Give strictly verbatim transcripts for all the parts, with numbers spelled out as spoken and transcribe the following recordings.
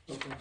Okay.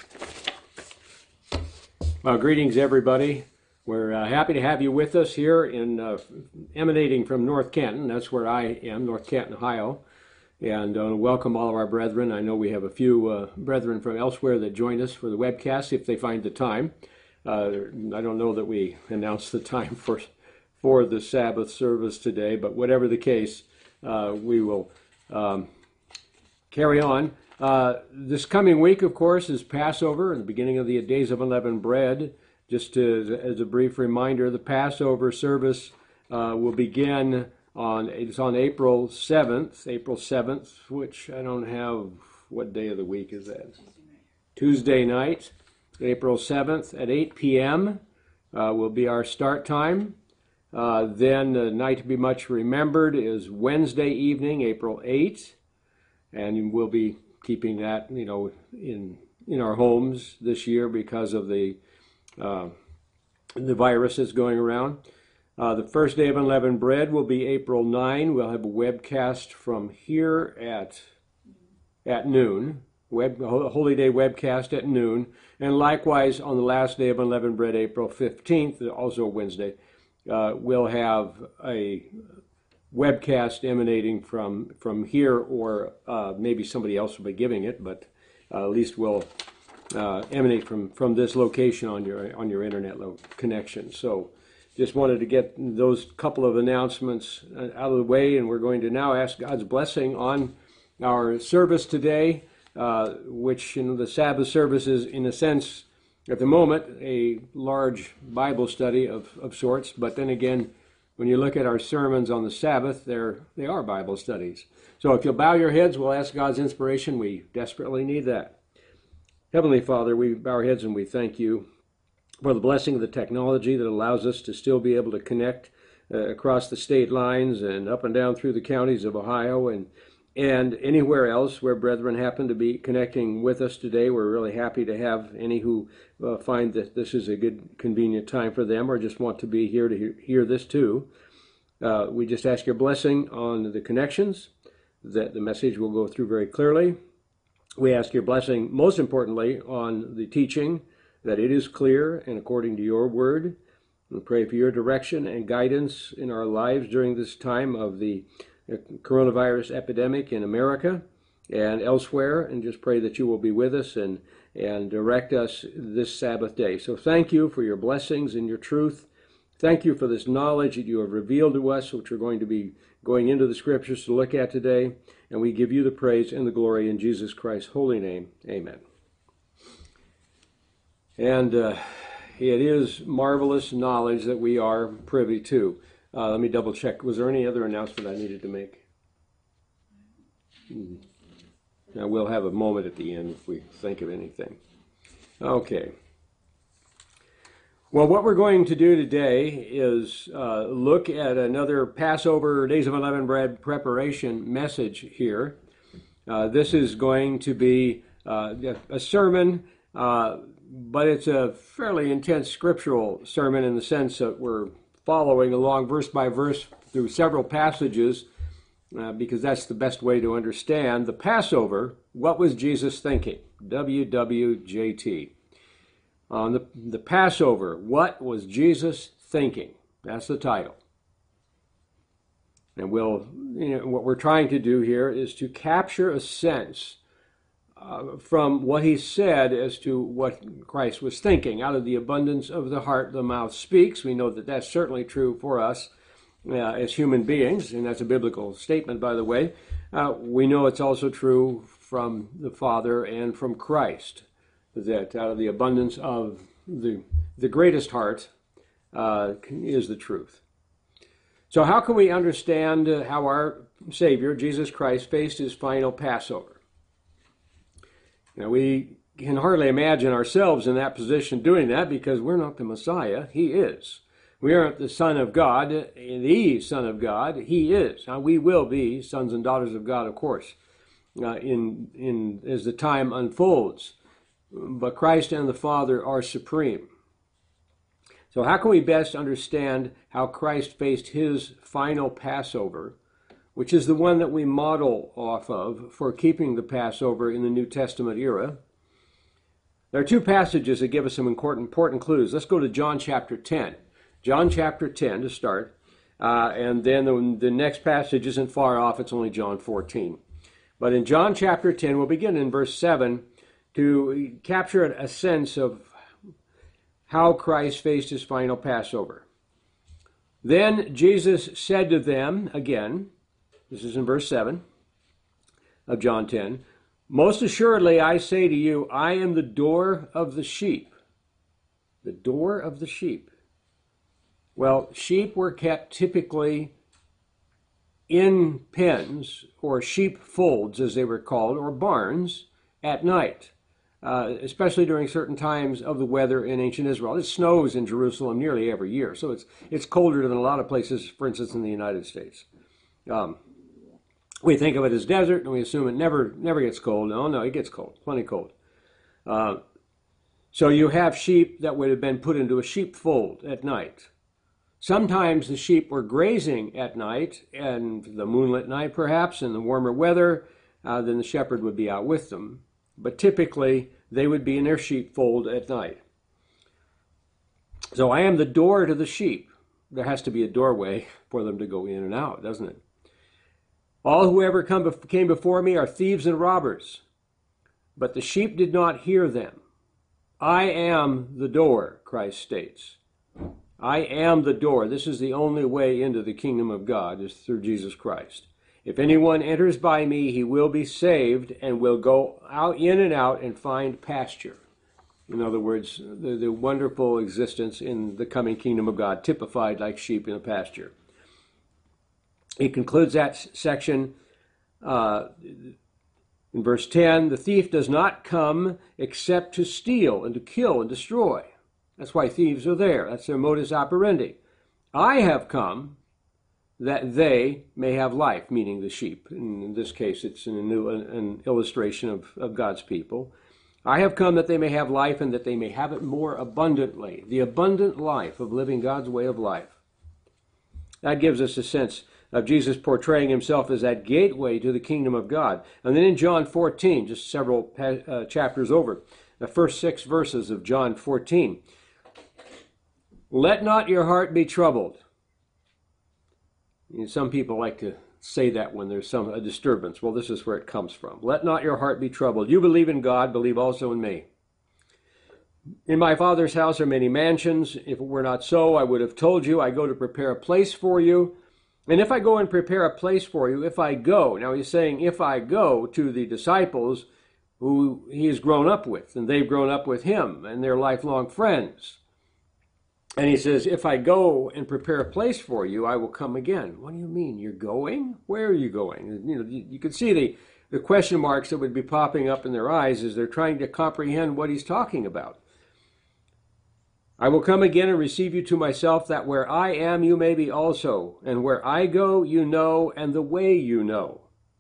Well, greetings, everybody. We're uh, happy to have you with us here in uh, emanating from North Canton. That's where I am, North Canton, Ohio. And uh, welcome all of our brethren. I know we have a few uh, brethren from elsewhere that join us for the webcast if they find the time. Uh, I don't know that we announced the time for for the Sabbath service today, but whatever the case, uh, we will um, carry on. Uh, this coming week, of course, is Passover, the beginning of the Days of Unleavened Bread. Just to, as a brief reminder, the Passover service uh, will begin on, it's on April seventh, April seventh, which I don't have, what day of the week is that? Tuesday night, April seventh at eight p.m. Uh, will be our start time. Uh, then the night to be much remembered is Wednesday evening, April eighth, and we'll be keeping that, you know, in in our homes this year because of the uh, the virus that's going around. Uh, the first day of Unleavened Bread will be April ninth. We'll have a webcast from here at at noon. Web, Holy Day webcast at noon, and likewise on the last day of Unleavened Bread, April fifteenth, also Wednesday, uh, we'll have a webcast emanating from from here, or uh, maybe somebody else will be giving it, but uh, at least we'll uh, emanate from from this location on your on your internet lo- connection. So, just wanted to get those couple of announcements out of the way, and we're going to now ask God's blessing on our service today. Uh, which, you know, the Sabbath service is, in a sense, at the moment, a large Bible study of, of sorts. But then again, when you look at our sermons on the Sabbath, they're, they are Bible studies. So if you'll bow your heads, we'll ask God's inspiration. We desperately need that. Heavenly Father, we bow our heads and we thank you for the blessing of the technology that allows us to still be able to connect uh, across the state lines and up and down through the counties of Ohio and And anywhere else where brethren happen to be connecting with us today. We're really happy to have any who uh, find that this is a good, convenient time for them or just want to be here to hear, hear this too. Uh, we just ask your blessing on the connections, that the message will go through very clearly. We ask your blessing, most importantly, on the teaching, that it is clear and according to your word. We pray for your direction and guidance in our lives during this time of the coronavirus epidemic in America and elsewhere, and just pray that you will be with us and and direct us this Sabbath day. So thank you for your blessings and your truth. Thank you for this knowledge that you have revealed to us, which we're going to be going into the scriptures to look at today, and we give you the praise and the glory in Jesus Christ's holy name. Amen. And uh, it is marvelous knowledge that we are privy to. Uh, let me double check. Was there any other announcement I needed to make? Hmm. Now we'll have a moment at the end if we think of anything. Okay. Well, what we're going to do today is uh, look at another Passover, Days of Unleavened Bread preparation message here. Uh, this is going to be uh, a sermon, uh, but it's a fairly intense scriptural sermon in the sense that we're following along verse by verse through several passages, uh, because that's the best way to understand the Passover. What was Jesus thinking? W W J T. On the, the Passover, what was Jesus thinking? That's the title. And we'll, you know, what we're trying to do here is to capture a sense Uh, from what he said as to what Christ was thinking. Out of the abundance of the heart, the mouth speaks. We know that that's certainly true for us uh, as human beings, and that's a biblical statement, by the way. Uh, we know it's also true from the Father and from Christ, that out of the abundance of the, the greatest heart uh, is the truth. So how can we understand uh, how our Savior, Jesus Christ, faced his final Passover? Now, we can hardly imagine ourselves in that position doing that because we're not the Messiah. He is. We aren't the Son of God, the Son of God. He is. Now, we will be sons and daughters of God, of course, uh, in in as the time unfolds. But Christ and the Father are supreme. So how can we best understand how Christ faced his final Passover, which is the one that we model off of for keeping the Passover in the New Testament era? There are two passages that give us some important, important clues. Let's go to John chapter ten. John chapter ten to start. Uh, and then the, the next passage isn't far off. It's only John fourteen. But in John chapter ten, we'll begin in verse seven to capture a sense of how Christ faced his final Passover. Then Jesus said to them, again, this is in verse seven of John ten, "Most assuredly I say to you, I am the door of the sheep." The door of the sheep. Well, sheep were kept typically in pens, or sheep folds as they were called, or barns at night, uh, especially during certain times of the weather in ancient Israel. It snows in Jerusalem nearly every year, so it's it's colder than a lot of places, for instance, in the United States. Um, we think of it as desert, and we assume it never never gets cold. No, no, it gets cold, plenty cold. Uh, so you have sheep that would have been put into a sheepfold at night. Sometimes the sheep were grazing at night, and the moonlit night perhaps, in the warmer weather, uh, then the shepherd would be out with them. But typically, they would be in their sheepfold at night. So I am the door to the sheep. There has to be a doorway for them to go in and out, doesn't it? All who ever come bef- came before me are thieves and robbers, but the sheep did not hear them. I am the door, Christ states. I am the door. This is the only way into the kingdom of God, is through Jesus Christ. If anyone enters by me, he will be saved and will go out in and out and find pasture. In other words, the, the wonderful existence in the coming kingdom of God, typified like sheep in a pasture. He concludes that section uh, in verse ten, "The thief does not come except to steal and to kill and destroy." That's why thieves are there. That's their modus operandi. I have come that they may have life, meaning the sheep. In this case, it's an, an illustration of, of God's people. I have come that they may have life and that they may have it more abundantly. The abundant life of living God's way of life. That gives us a sense of Jesus portraying himself as that gateway to the kingdom of God. And then in John fourteen, just several uh, chapters over, the first six verses of John fourteen, "Let not your heart be troubled." And some people like to say that when there's some a disturbance. Well, this is where it comes from. "Let not your heart be troubled. You believe in God, believe also in me. In my Father's house are many mansions. If it were not so, I would have told you. I go to prepare a place for you. And if I go and prepare a place for you, if I go," now he's saying if I go to the disciples who he has grown up with, and they've grown up with him, and they're lifelong friends. And he says, if I go and prepare a place for you, I will come again. What do you mean? You're going? Where are you going? You know, you, you can see the, the question marks that would be popping up in their eyes as they're trying to comprehend what he's talking about. "I will come again and receive you to myself, that where I am, you may be also. And where I go, you know, and the way you know."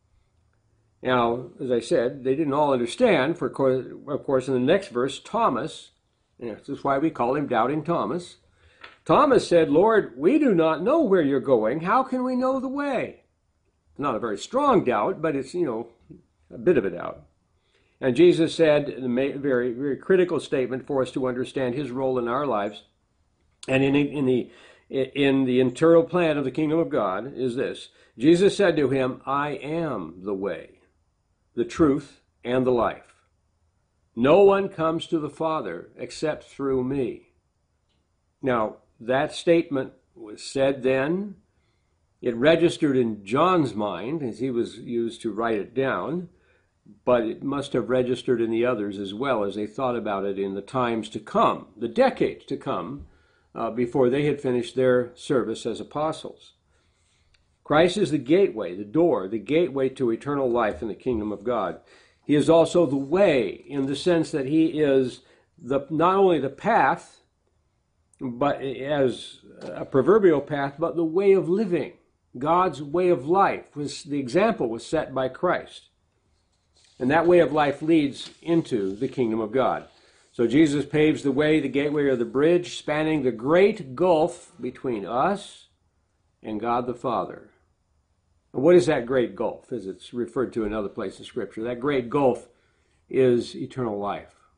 Now, as I said, they didn't all understand. For of course, in the next verse, Thomas, and this is why we call him Doubting Thomas, Thomas said, "Lord, we do not know where you're going. How can we know the way?" Not a very strong doubt, but it's, you know, a bit of a doubt. And Jesus said, a very, very critical statement for us to understand his role in our lives, and in, in the in the internal plan of the kingdom of God, is this. Jesus said to him, "I am the way, the truth, and the life. No one comes to the Father except through me." Now, that statement was said then. It registered in John's mind as he was used to write it down, but it must have registered in the others as well as they thought about it in the times to come, the decades to come, uh, before they had finished their service as apostles. Christ is the gateway, the door, the gateway to eternal life in the kingdom of God. He is also the way, in the sense that he is the not only the path, but as a proverbial path, but the way of living. God's way of life was the example was set by Christ. And that way of life leads into the kingdom of God. So Jesus paves the way, the gateway or the bridge, spanning the great gulf between us and God the Father. And what is that great gulf, as it's referred to in other places in Scripture? That great gulf is eternal life.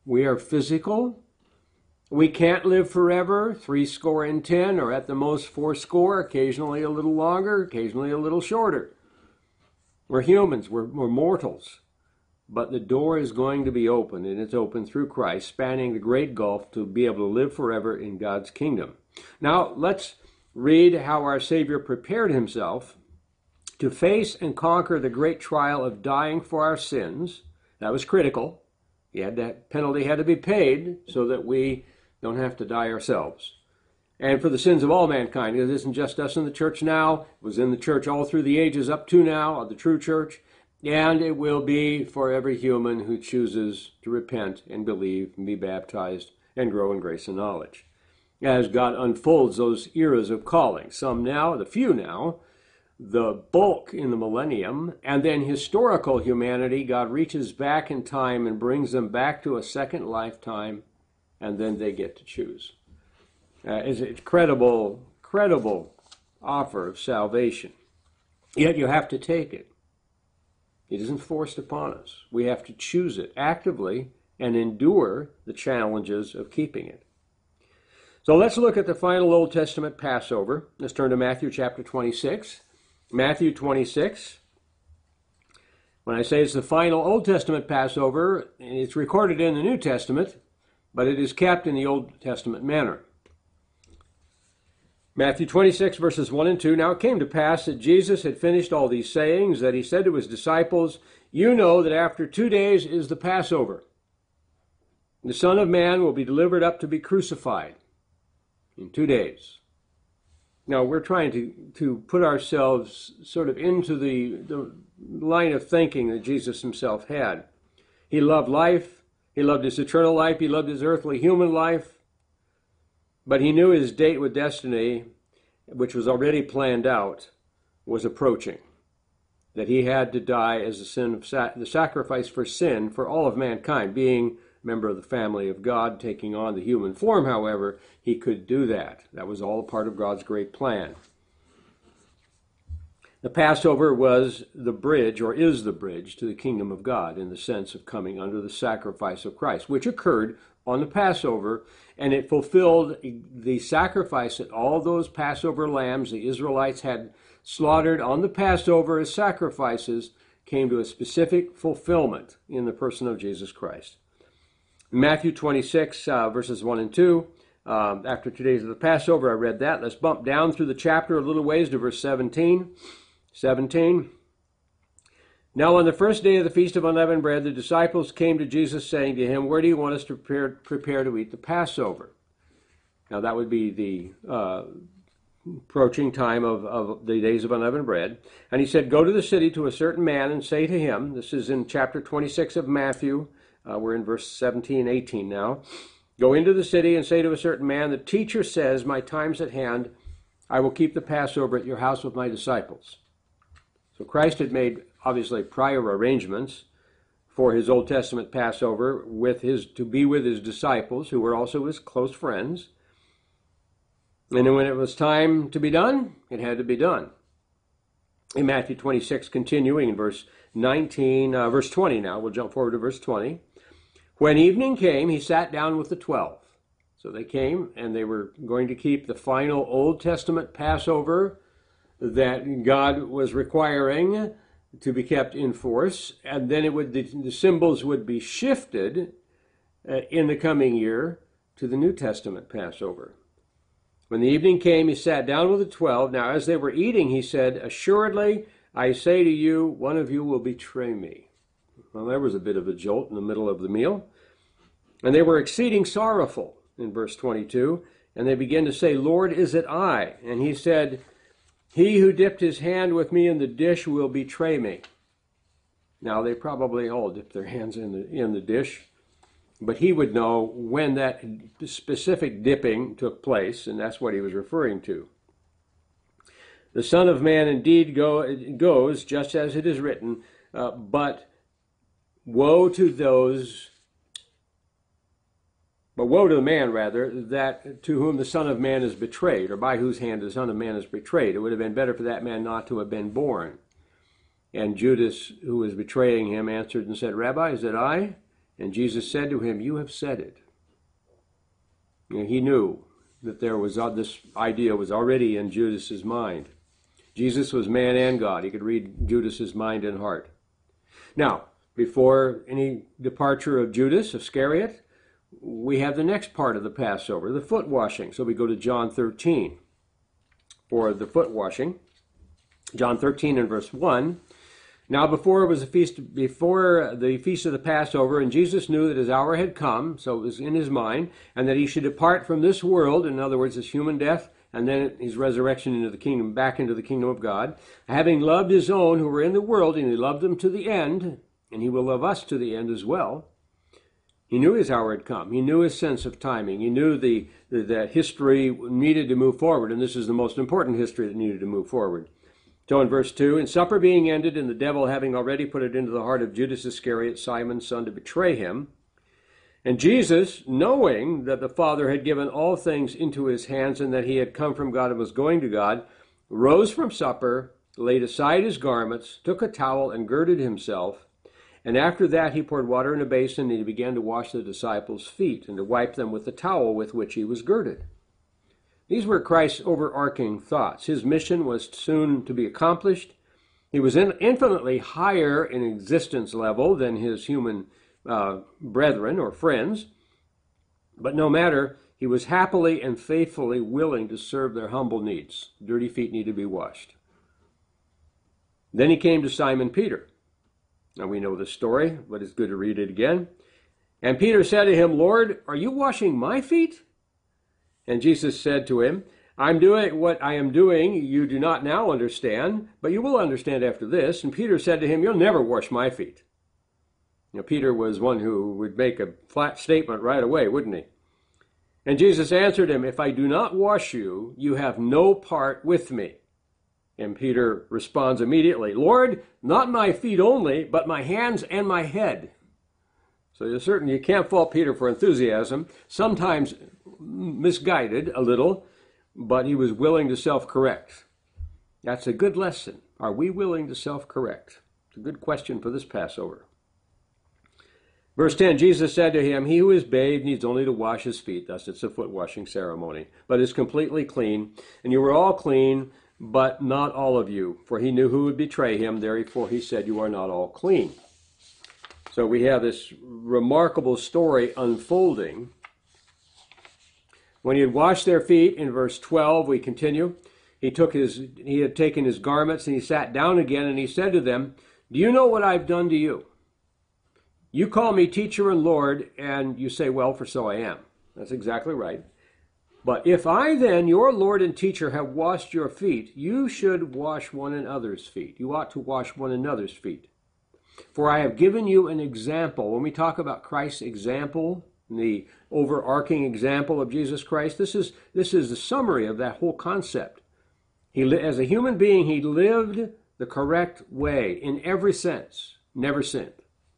We are physical. We can't live forever, three score and ten, or at the most four score, occasionally a little longer, occasionally a little shorter. We're humans, we're, we're mortals. But the door is going to be open, and it's open through Christ, spanning the great gulf to be able to live forever in God's kingdom. Now, let's read how our Savior prepared himself to face and conquer the great trial of dying for our sins. That was critical. He had that penalty had to be paid so that we don't have to die ourselves. And for the sins of all mankind. It isn't just us in the church now. It was in the church all through the ages up to now, of the true church. And it will be for every human who chooses to repent and believe and be baptized and grow in grace and knowledge. As God unfolds those eras of calling, some now, the few now, the bulk in the millennium, and then historical humanity, God reaches back in time and brings them back to a second lifetime, and then they get to choose. Uh, it's an incredible, credible offer of salvation. Yet you have to take it. It isn't forced upon us. We have to choose it actively and endure the challenges of keeping it. So let's look at the final Old Testament Passover. Let's turn to Matthew chapter twenty-six. Matthew twenty-six. When I say it's the final Old Testament Passover, it's recorded in the New Testament, but it is kept in the Old Testament manner. Matthew twenty-six, verses one and two. Now it came to pass that Jesus had finished all these sayings, that he said to his disciples, "You know that after two days is the Passover. The Son of Man will be delivered up to be crucified in two days." Now we're trying to, to put ourselves sort of into the, the line of thinking that Jesus himself had. He loved life. He loved his eternal life. He loved his earthly human life. But he knew his date with destiny, which was already planned out, was approaching. That he had to die as the sin of sa- the sacrifice for sin for all of mankind. Being a member of the family of God, taking on the human form, however, he could do that. That was all part of God's great plan. The Passover was the bridge, or is the bridge, to the kingdom of God in the sense of coming under the sacrifice of Christ, which occurred on the Passover, and it fulfilled the sacrifice that all those Passover lambs the Israelites had slaughtered on the Passover as sacrifices came to a specific fulfillment in the person of Jesus Christ. Matthew twenty-six, uh, verses one and two. Um, after two days of the Passover, I read that. Let's bump down through the chapter a little ways to verse seventeen. seventeen. Now on the first day of the Feast of Unleavened Bread, the disciples came to Jesus, saying to him, "Where do you want us to prepare, prepare to eat the Passover?" Now that would be the uh, approaching time of, of the days of unleavened bread. And he said, "Go to the city to a certain man and say to him," this is in chapter twenty-six of Matthew, uh, we're in verse seventeen, eighteen now. "Go into the city and say to a certain man, the teacher says, my time's at hand. I will keep the Passover at your house with my disciples." So Christ had made, obviously, prior arrangements for his Old Testament Passover with his to be with his disciples, who were also his close friends. And then when it was time to be done, it had to be done. In Matthew twenty-six, continuing in verse nineteen, uh, verse twenty now, we'll jump forward to verse twenty. "When evening came, he sat down with the twelve." So they came, and they were going to keep the final Old Testament Passover that God was requiring to be kept in force, and then it would the, the symbols would be shifted uh, in the coming year to the New Testament Passover. When the evening came, he sat down with the twelve. Now as they were eating, he said, "Assuredly, I say to you, one of you will betray me." Well, there was a bit of a jolt in the middle of the meal. "And they were exceeding sorrowful," in verse twenty-two, "and they began to say, 'Lord, is it I?' And he said, 'He who dipped his hand with me in the dish will betray me.'" Now, they probably all dipped their hands in the, in the dish, but he would know when that specific dipping took place, and that's what he was referring to. "The Son of Man indeed go, goes, just as it is written, uh, but woe to those, but woe to the man, rather, that to whom the Son of Man is betrayed, or by whose hand the Son of Man is betrayed. It would have been better for that man not to have been born." And Judas, who was betraying him, answered and said, "Rabbi, is it I?" And Jesus said to him, "You have said it." You know, he knew that there was uh, this idea was already in Judas's mind. Jesus was man and God. He could read Judas's mind and heart. Now, before any departure of Judas Iscariot, we have the next part of the Passover, the foot washing. So we go to John thirteen for the foot washing. John thirteen and verse one. Now before it was a feast, before the feast of the Passover, and Jesus knew that his hour had come, so it was in his mind, and that he should depart from this world, in other words, his human death, and then his resurrection into the kingdom, back into the kingdom of God, having loved his own who were in the world, and he loved them to the end, and he will love us to the end as well. He knew his hour had come. He knew his sense of timing. He knew the, the that history needed to move forward, and this is the most important history that needed to move forward. So in verse two, and supper being ended, and the devil having already put it into the heart of Judas Iscariot, Simon's son, to betray him, and Jesus, knowing that the Father had given all things into his hands, and that he had come from God and was going to God, rose from supper, laid aside his garments, took a towel, and girded himself. And after that he poured water in a basin, and he began to wash the disciples' feet, and to wipe them with the towel with which he was girded. These were Christ's overarching thoughts. His mission was soon to be accomplished. He was in infinitely higher in existence level than his human uh, brethren or friends. But no matter, he was happily and faithfully willing to serve their humble needs. Dirty feet need to be washed. Then he came to Simon Peter. Now we know the story, but it's good to read it again. And Peter said to him, "Lord, are you washing my feet?" And Jesus said to him, I'm doing what I am doing, you do not now understand, but you will understand after this. And Peter said to him, "You'll never wash my feet." You know, Peter was one who would make a flat statement right away, wouldn't he? And Jesus answered him, "If I do not wash you, you have no part with me." And Peter responds immediately, "Lord, not my feet only, but my hands and my head." So you're certain you can't fault Peter for enthusiasm, sometimes misguided a little, but he was willing to self-correct. That's a good lesson. Are we willing to self-correct? It's a good question for this Passover. Verse ten, Jesus said to him, "He who is bathed needs only to wash his feet," thus it's a foot washing ceremony, "but is completely clean. And you are all clean, but not all of you." For he knew who would betray him, therefore he said, "You are not all clean." So we have this remarkable story unfolding. When he had washed their feet, in verse twelve, we continue, he took his, he had taken his garments, and he sat down again, and he said to them, "Do you know what I've done to you? You call me teacher and Lord, and you say, well, for so I am." That's exactly right. "But if I then, your Lord and teacher, have washed your feet, you should wash one another's feet." You ought to wash one another's feet. "For I have given you an example." When we talk about Christ's example, the overarching example of Jesus Christ, this is this is the summary of that whole concept. He, as a human being, he lived the correct way in every sense, never sinned.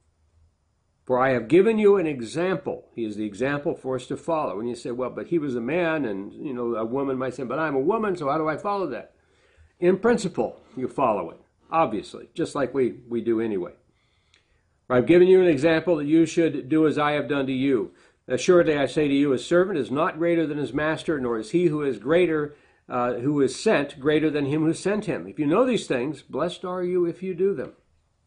"For I have given you an example." He is the example for us to follow. And you say, well, but he was a man, and you know, a woman might say, but I'm a woman, so how do I follow that? In principle, you follow it, obviously, just like we, we do anyway. "For I've given you an example that you should do as I have done to you. Assuredly, I say to you, a servant is not greater than his master, nor is he who is greater, uh, who is sent, greater than him who sent him. If you know these things, blessed are you if you do them."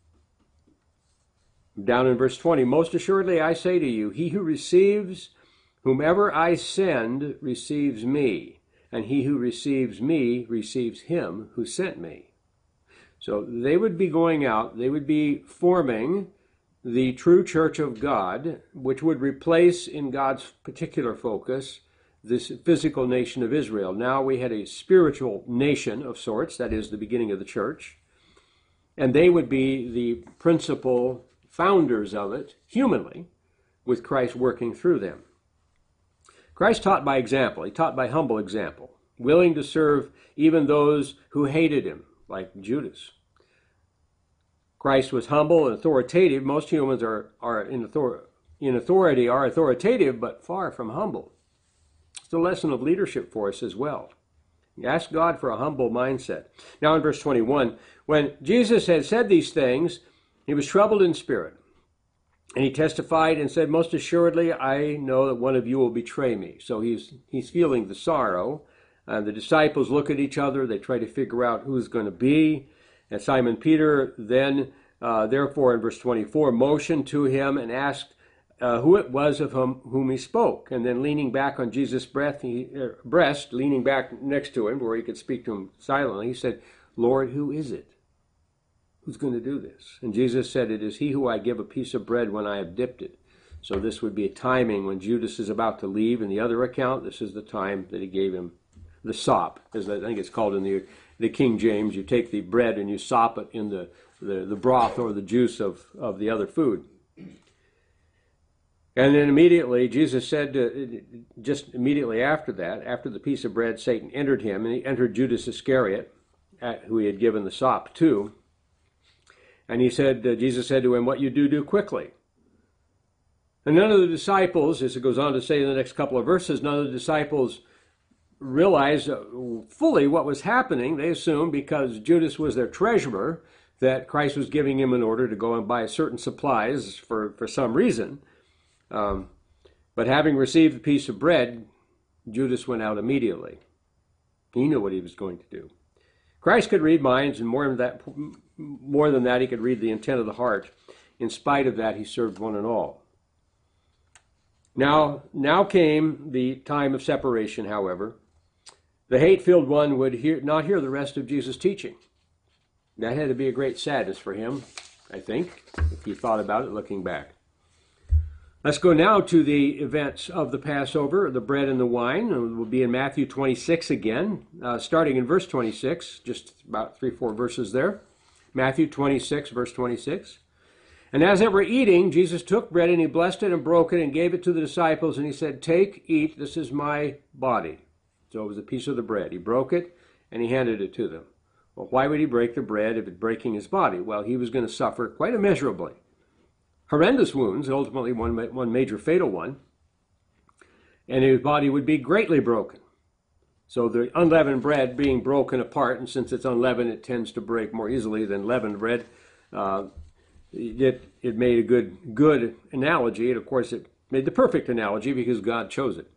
Down in verse twenty, "Most assuredly I say to you, he who receives whomever I send receives me, and he who receives me receives him who sent me." So they would be going out, they would be forming the true church of God, which would replace in God's particular focus this physical nation of Israel. Now we had a spiritual nation of sorts, that is the beginning of the church, and they would be the principal founders of it, humanly, with Christ working through them. Christ taught by example. He taught by humble example, willing to serve even those who hated him, like Judas. Christ was humble and authoritative. Most humans are, are in, author, in authority, are authoritative, but far from humble. It's a lesson of leadership for us as well. Ask God for a humble mindset. Now in verse twenty-one, when Jesus had said these things, he was troubled in spirit And he testified and said, most assuredly, I know that one of you will betray me. So he's he's feeling the sorrow. And the disciples look at each other. They try to figure out who's going to be. And Simon Peter then, uh, therefore, in verse twenty-four, motioned to him and asked uh, who it was of whom, whom he spoke. And then leaning back on Jesus' breath, he, uh, breast, leaning back next to him where he could speak to him silently, he said, Lord, who is it? Who's going to do this? And Jesus said, it is he who I give a piece of bread when I have dipped it. So this would be a timing when Judas is about to leave. In the other account, this is the time that he gave him the sop, as I think it's called in the, the King James. You take the bread and you sop it in the, the, the broth or the juice of, of the other food. And then immediately, Jesus said, uh, just immediately after that, after the piece of bread, Satan entered him, and he entered Judas Iscariot, at, who he had given the sop to. And he said, uh, Jesus said to him, what you do, do quickly. And none of the disciples, as it goes on to say in the next couple of verses, none of the disciples realized uh, fully what was happening. They assumed because Judas was their treasurer that Christ was giving him an order to go and buy certain supplies for, for some reason. Um, but having received the piece of bread, Judas went out immediately. He knew what he was going to do. Christ could read minds, and more than that, more than that, he could read the intent of the heart. In spite of that, he served one and all. Now, now came the time of separation, however. The hate-filled one would hear, not hear the rest of Jesus' teaching. That had to be a great sadness for him, I think, if he thought about it looking back. Let's go now to the events of the Passover, the bread and the wine. We'll be in Matthew twenty-six again, uh, starting in verse twenty-six, just about three, four verses there. Matthew twenty-six, verse twenty-six. And as they were eating, Jesus took bread and he blessed it and broke it and gave it to the disciples. And he said, take, eat, this is my body. So it was a piece of the bread. He broke it and he handed it to them. Well, why would he break the bread if it's breaking his body? Well, he was going to suffer quite immeasurably. Horrendous wounds, ultimately one, one major fatal one. And his body would be greatly broken. So the unleavened bread being broken apart, and since it's unleavened, it tends to break more easily than leavened bread. Uh, it, it made a good, good analogy, and of course it made the perfect analogy because God chose it.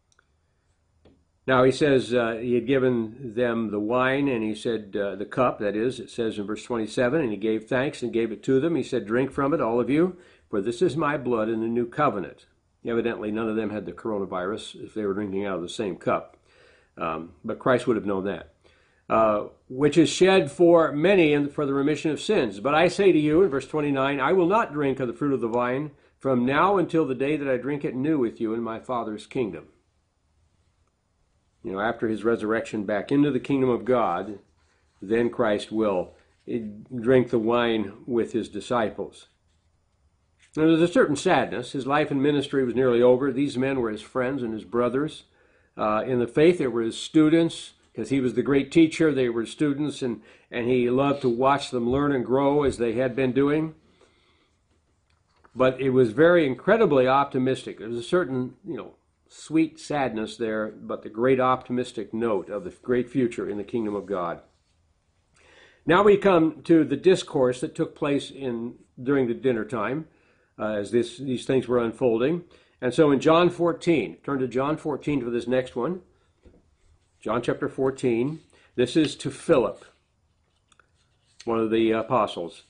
Now he says uh, he had given them the wine, and he said uh, the cup, that is, it says in verse twenty-seven, and he gave thanks and gave it to them. He said, drink from it, all of you, for this is my blood in the new covenant. Evidently, none of them had the coronavirus if they were drinking out of the same cup. Um, but Christ would have known that. Uh, which is shed for many and for the remission of sins. But I say to you, in verse twenty-nine, I will not drink of the fruit of the vine from now until the day that I drink it new with you in my Father's kingdom. You know, after his resurrection back into the kingdom of God, then Christ will drink the wine with his disciples. Now, there's a certain sadness. His life and ministry was nearly over. These men were his friends and his brothers. Uh, in the faith, they were his students, because he was the great teacher. They were students, and, and he loved to watch them learn and grow as they had been doing. But it was very incredibly optimistic. There was a certain, you know, sweet sadness there, but the great optimistic note of the great future in the kingdom of God. Now we come to the discourse that took place in during the dinner time uh, as this, these things were unfolding. And so in John fourteen, turn to John fourteen for this next one. John chapter fourteen. This is to Philip, one of the apostles.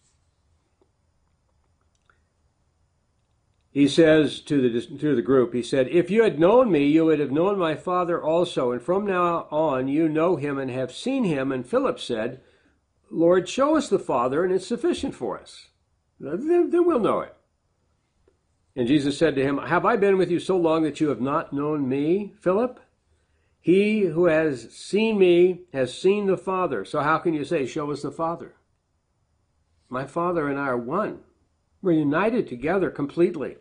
He says to the, to the group, he said, if you had known me, you would have known my Father also. And from now on, you know him and have seen him. And Philip said, Lord, show us the Father, and it's sufficient for us. Then, then we'll know it. And Jesus said to him, have I been with you so long that you have not known me, Philip? He who has seen me has seen the Father. So how can you say, show us the Father? My Father and I are one. We're united together completely.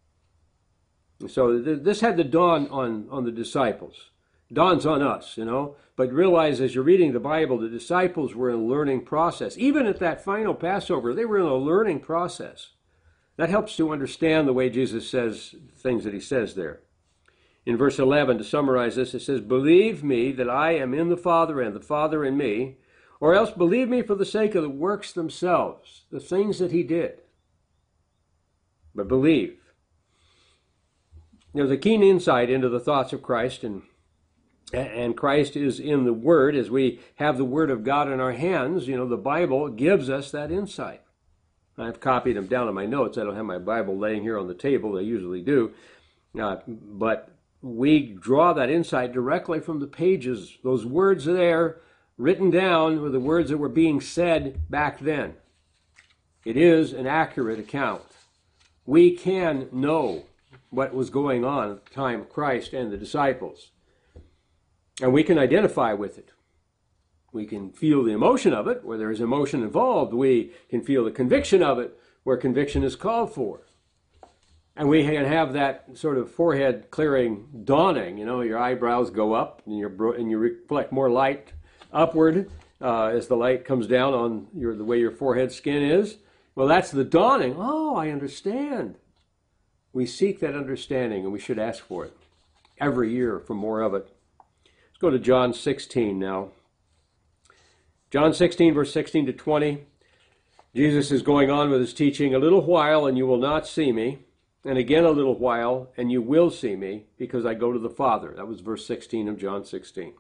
So this had to dawn on, on the disciples. Dawns on us, you know. But realize as you're reading the Bible, the disciples were in a learning process. Even at that final Passover, they were in a learning process. That helps to understand the way Jesus says things that he says there. In verse eleven, to summarize this, it says, believe me that I am in the Father and the Father in me, or else believe me for the sake of the works themselves, the things that he did. but believe. There's a keen insight into the thoughts of Christ, and and Christ is in the Word. As we have the Word of God in our hands, you know, the Bible gives us that insight. I've copied them down in my notes. I don't have my Bible laying here on the table. I usually do. Uh, but we draw that insight directly from the pages. Those words there written down were the words that were being said back then. It is an accurate account. We can know what was going on at the time of Christ and the disciples. And we can identify with it. We can feel the emotion of it where there is emotion involved. We can feel the conviction of it where conviction is called for. And we can have that sort of forehead clearing dawning. You know, your eyebrows go up and, your, and you reflect more light upward uh, as the light comes down on your, the way your forehead skin is. Well, that's the dawning. Oh, I understand. We seek that understanding, and we should ask for it every year for more of it. Let's go to John sixteen now. John sixteen, verse sixteen to twenty. Jesus is going on with his teaching. A little while, and you will not see me. And again a little while, and you will see me, because I go to the Father. That was verse sixteen of John sixteen.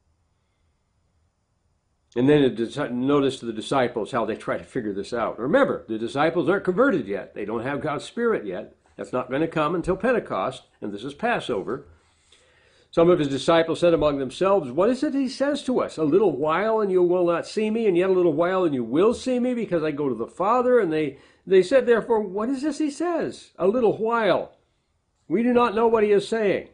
And then it, notice the disciples, how they try to figure this out. Remember, the disciples aren't converted yet. They don't have God's Spirit yet. That's not going to come until Pentecost, and this is Passover. Some of his disciples said among themselves, what is it he says to us? A little while and you will not see me, and yet a little while and you will see me, because I go to the Father. And they, they said, therefore, what is this he says? A little while. We do not know what he is saying.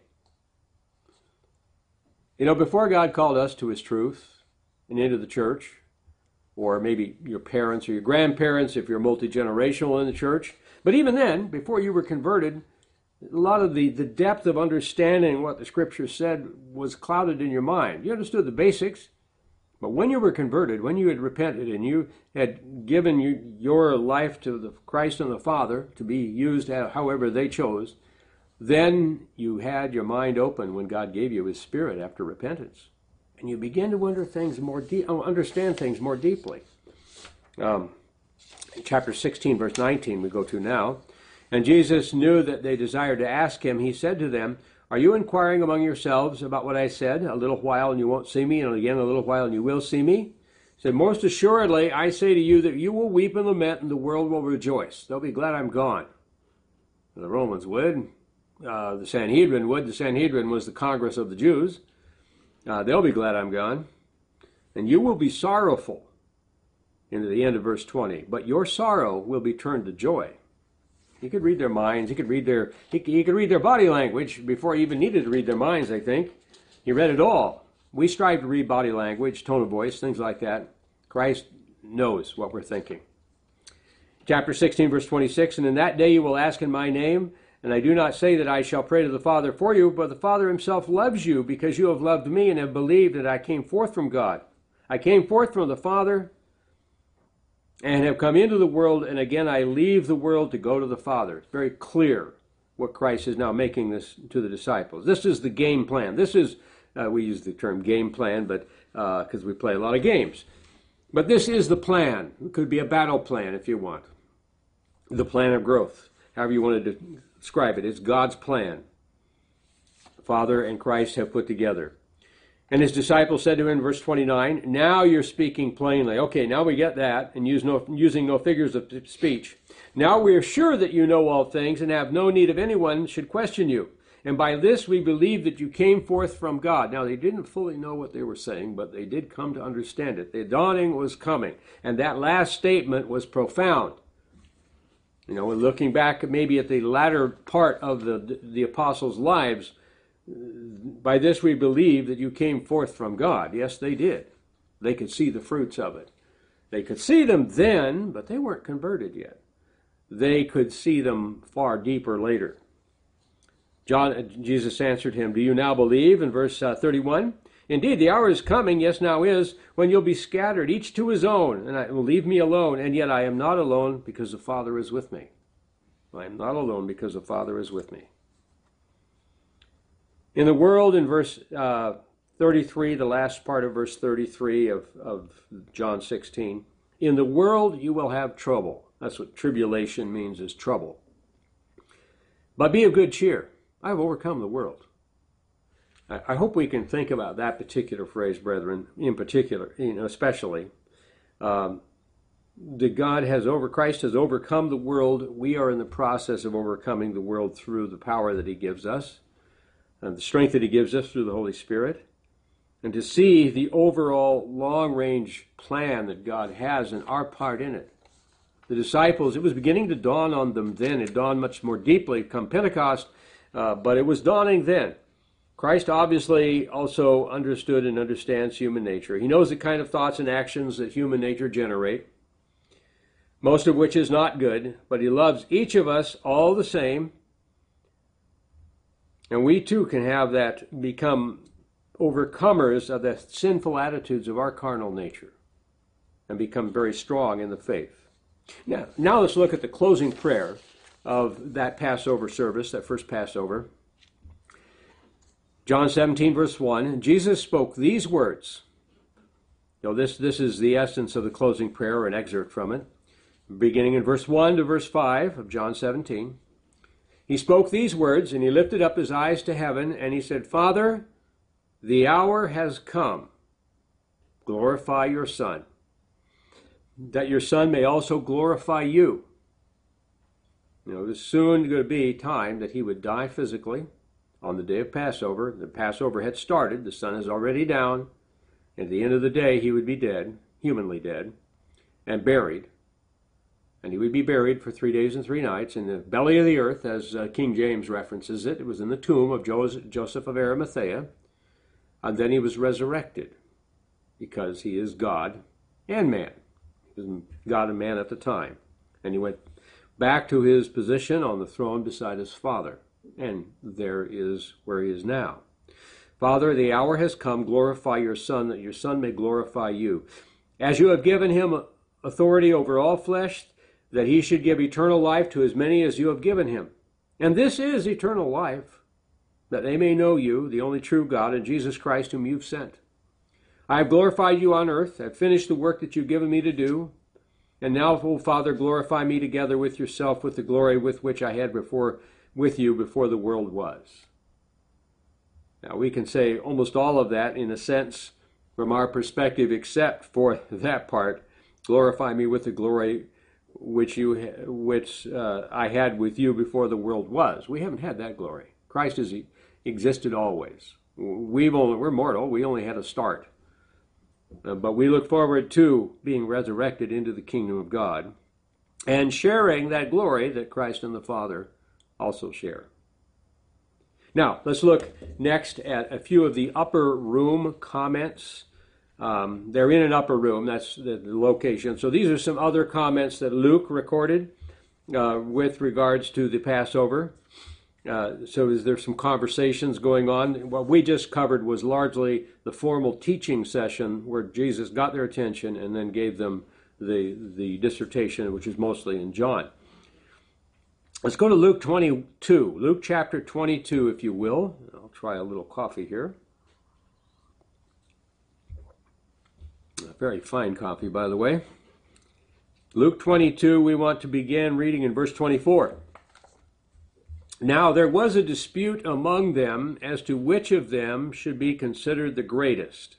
You know, before God called us to his truth and into the church, or maybe your parents or your grandparents if you're multi-generational in the church, but even then, before you were converted, a lot of the, the depth of understanding what the Scripture said was clouded in your mind. You understood the basics, but when you were converted, when you had repented and you had given you, your life to the Christ and the Father to be used however they chose, then you had your mind open when God gave you his Spirit after repentance. And you begin to wonder things more de- understand things more deeply. Um, chapter sixteen, verse nineteen, we go to now. And Jesus knew that they desired to ask him. He said to them, are you inquiring among yourselves about what I said? A little while and you won't see me, and again a little while and you will see me. He said, most assuredly, I say to you that you will weep and lament, and the world will rejoice. They'll be glad I'm gone. The Romans would. Uh, the Sanhedrin would. The Sanhedrin was the Congress of the Jews. Uh, they'll be glad I'm gone. And you will be sorrowful. Into the end of verse twenty. But your sorrow will be turned to joy. He could read their minds. He could read their he, he could read their body language before he even needed to read their minds, I think. He read it all. We strive to read body language, tone of voice, things like that. Christ knows what we're thinking. Chapter sixteen, verse twenty-six, and in that day you will ask in my name, and I do not say that I shall pray to the Father for you, but the Father himself loves you, because you have loved me and have believed that I came forth from God. I came forth from the Father, and have come into the world, and again I leave the world to go to the Father. It's very clear what Christ is now making this to the disciples. This is the game plan. This is, uh, we use the term game plan, but because uh, we play a lot of games. But this is the plan. It could be a battle plan if you want. The plan of growth, however you want to describe it. It's God's plan. The Father and Christ have put together. And his disciples said to him in verse twenty-nine, now you're speaking plainly. Okay, now we get that, and use no, using no figures of speech. Now we are sure that you know all things and have no need of anyone should question you. And by this we believe that you came forth from God. Now they didn't fully know what they were saying, but they did come to understand it. The dawning was coming, and that last statement was profound. You know, looking back maybe at the latter part of the, the apostles' lives, by this we believe that you came forth from God. Yes, they did. They could see the fruits of it. They could see them then, but they weren't converted yet. They could see them far deeper later. John, Jesus answered him, do you now believe? In verse uh, thirty-one, indeed, the hour is coming, yes, now is, when you'll be scattered, each to his own, and I will leave me alone, and yet I am not alone because the Father is with me. I am not alone because the Father is with me. In the world, in verse uh, thirty-three, the last part of verse thirty-three of, of John sixteen, in the world you will have trouble. That's what tribulation means, is trouble. But be of good cheer. I have overcome the world. I, I hope we can think about that particular phrase, brethren, in particular, you know, especially. Um, that God has over, Christ has overcome the world. We are in the process of overcoming the world through the power that he gives us, and the strength that he gives us through the Holy Spirit. And to see the overall long-range plan that God has and our part in it. The disciples, it was beginning to dawn on them then. It dawned much more deeply come Pentecost, uh, but it was dawning then. Christ obviously also understood and understands human nature. He knows the kind of thoughts and actions that human nature generate, most of which is not good, but he loves each of us all the same. And we too can have that, become overcomers of the sinful attitudes of our carnal nature and become very strong in the faith. Now, now let's look at the closing prayer of that Passover service, that first Passover. John seventeen, verse one, Jesus spoke these words. You know, this, this is the essence of the closing prayer, or an excerpt from it. Beginning in verse one to verse five of John seventeen. He spoke these words, and he lifted up his eyes to heaven, and he said, Father, the hour has come. Glorify your Son, that your Son may also glorify you. You know, there's soon going to be time that he would die physically on the day of Passover. The Passover had started. The sun is already down. At the end of the day, he would be dead, humanly dead, and buried. And he would be buried for three days and three nights in the belly of the earth, as uh, King James references it. It was in the tomb of Joseph of Arimathea. And then he was resurrected, because he is God and man. He was God and man at the time. And he went back to his position on the throne beside his Father. And there is where he is now. Father, the hour has come. Glorify your Son, that your Son may glorify you. As you have given him authority over all flesh, that he should give eternal life to as many as you have given him. And this is eternal life, that they may know you, the only true God, and Jesus Christ whom you've sent. I have glorified you on earth. I have finished the work that you've given me to do. And now, O Father, glorify me together with yourself with the glory with which I had before with you before the world was. Now, we can say almost all of that in a sense from our perspective, except for that part, glorify me with the glory which you which uh, I had with you before the world was. We haven't had that glory. Christ has existed always. We've only, we're mortal. We only had a start. Uh, but we look forward to being resurrected into the kingdom of God and sharing that glory that Christ and the Father also share. Now, let's look next at a few of the upper room comments. Um, they're in an upper room. That's the, the location. So these are some other comments that Luke recorded uh, with regards to the Passover. Uh, so is there some conversations going on? What we just covered was largely the formal teaching session where Jesus got their attention and then gave them the, the dissertation, which is mostly in John. Let's go to Luke twenty-two. Luke chapter twenty-two, if you will. I'll try a little coffee here. A very fine coffee, by the way. Luke twenty-two, we want to begin reading in verse twenty-four. Now there was a dispute among them as to which of them should be considered the greatest.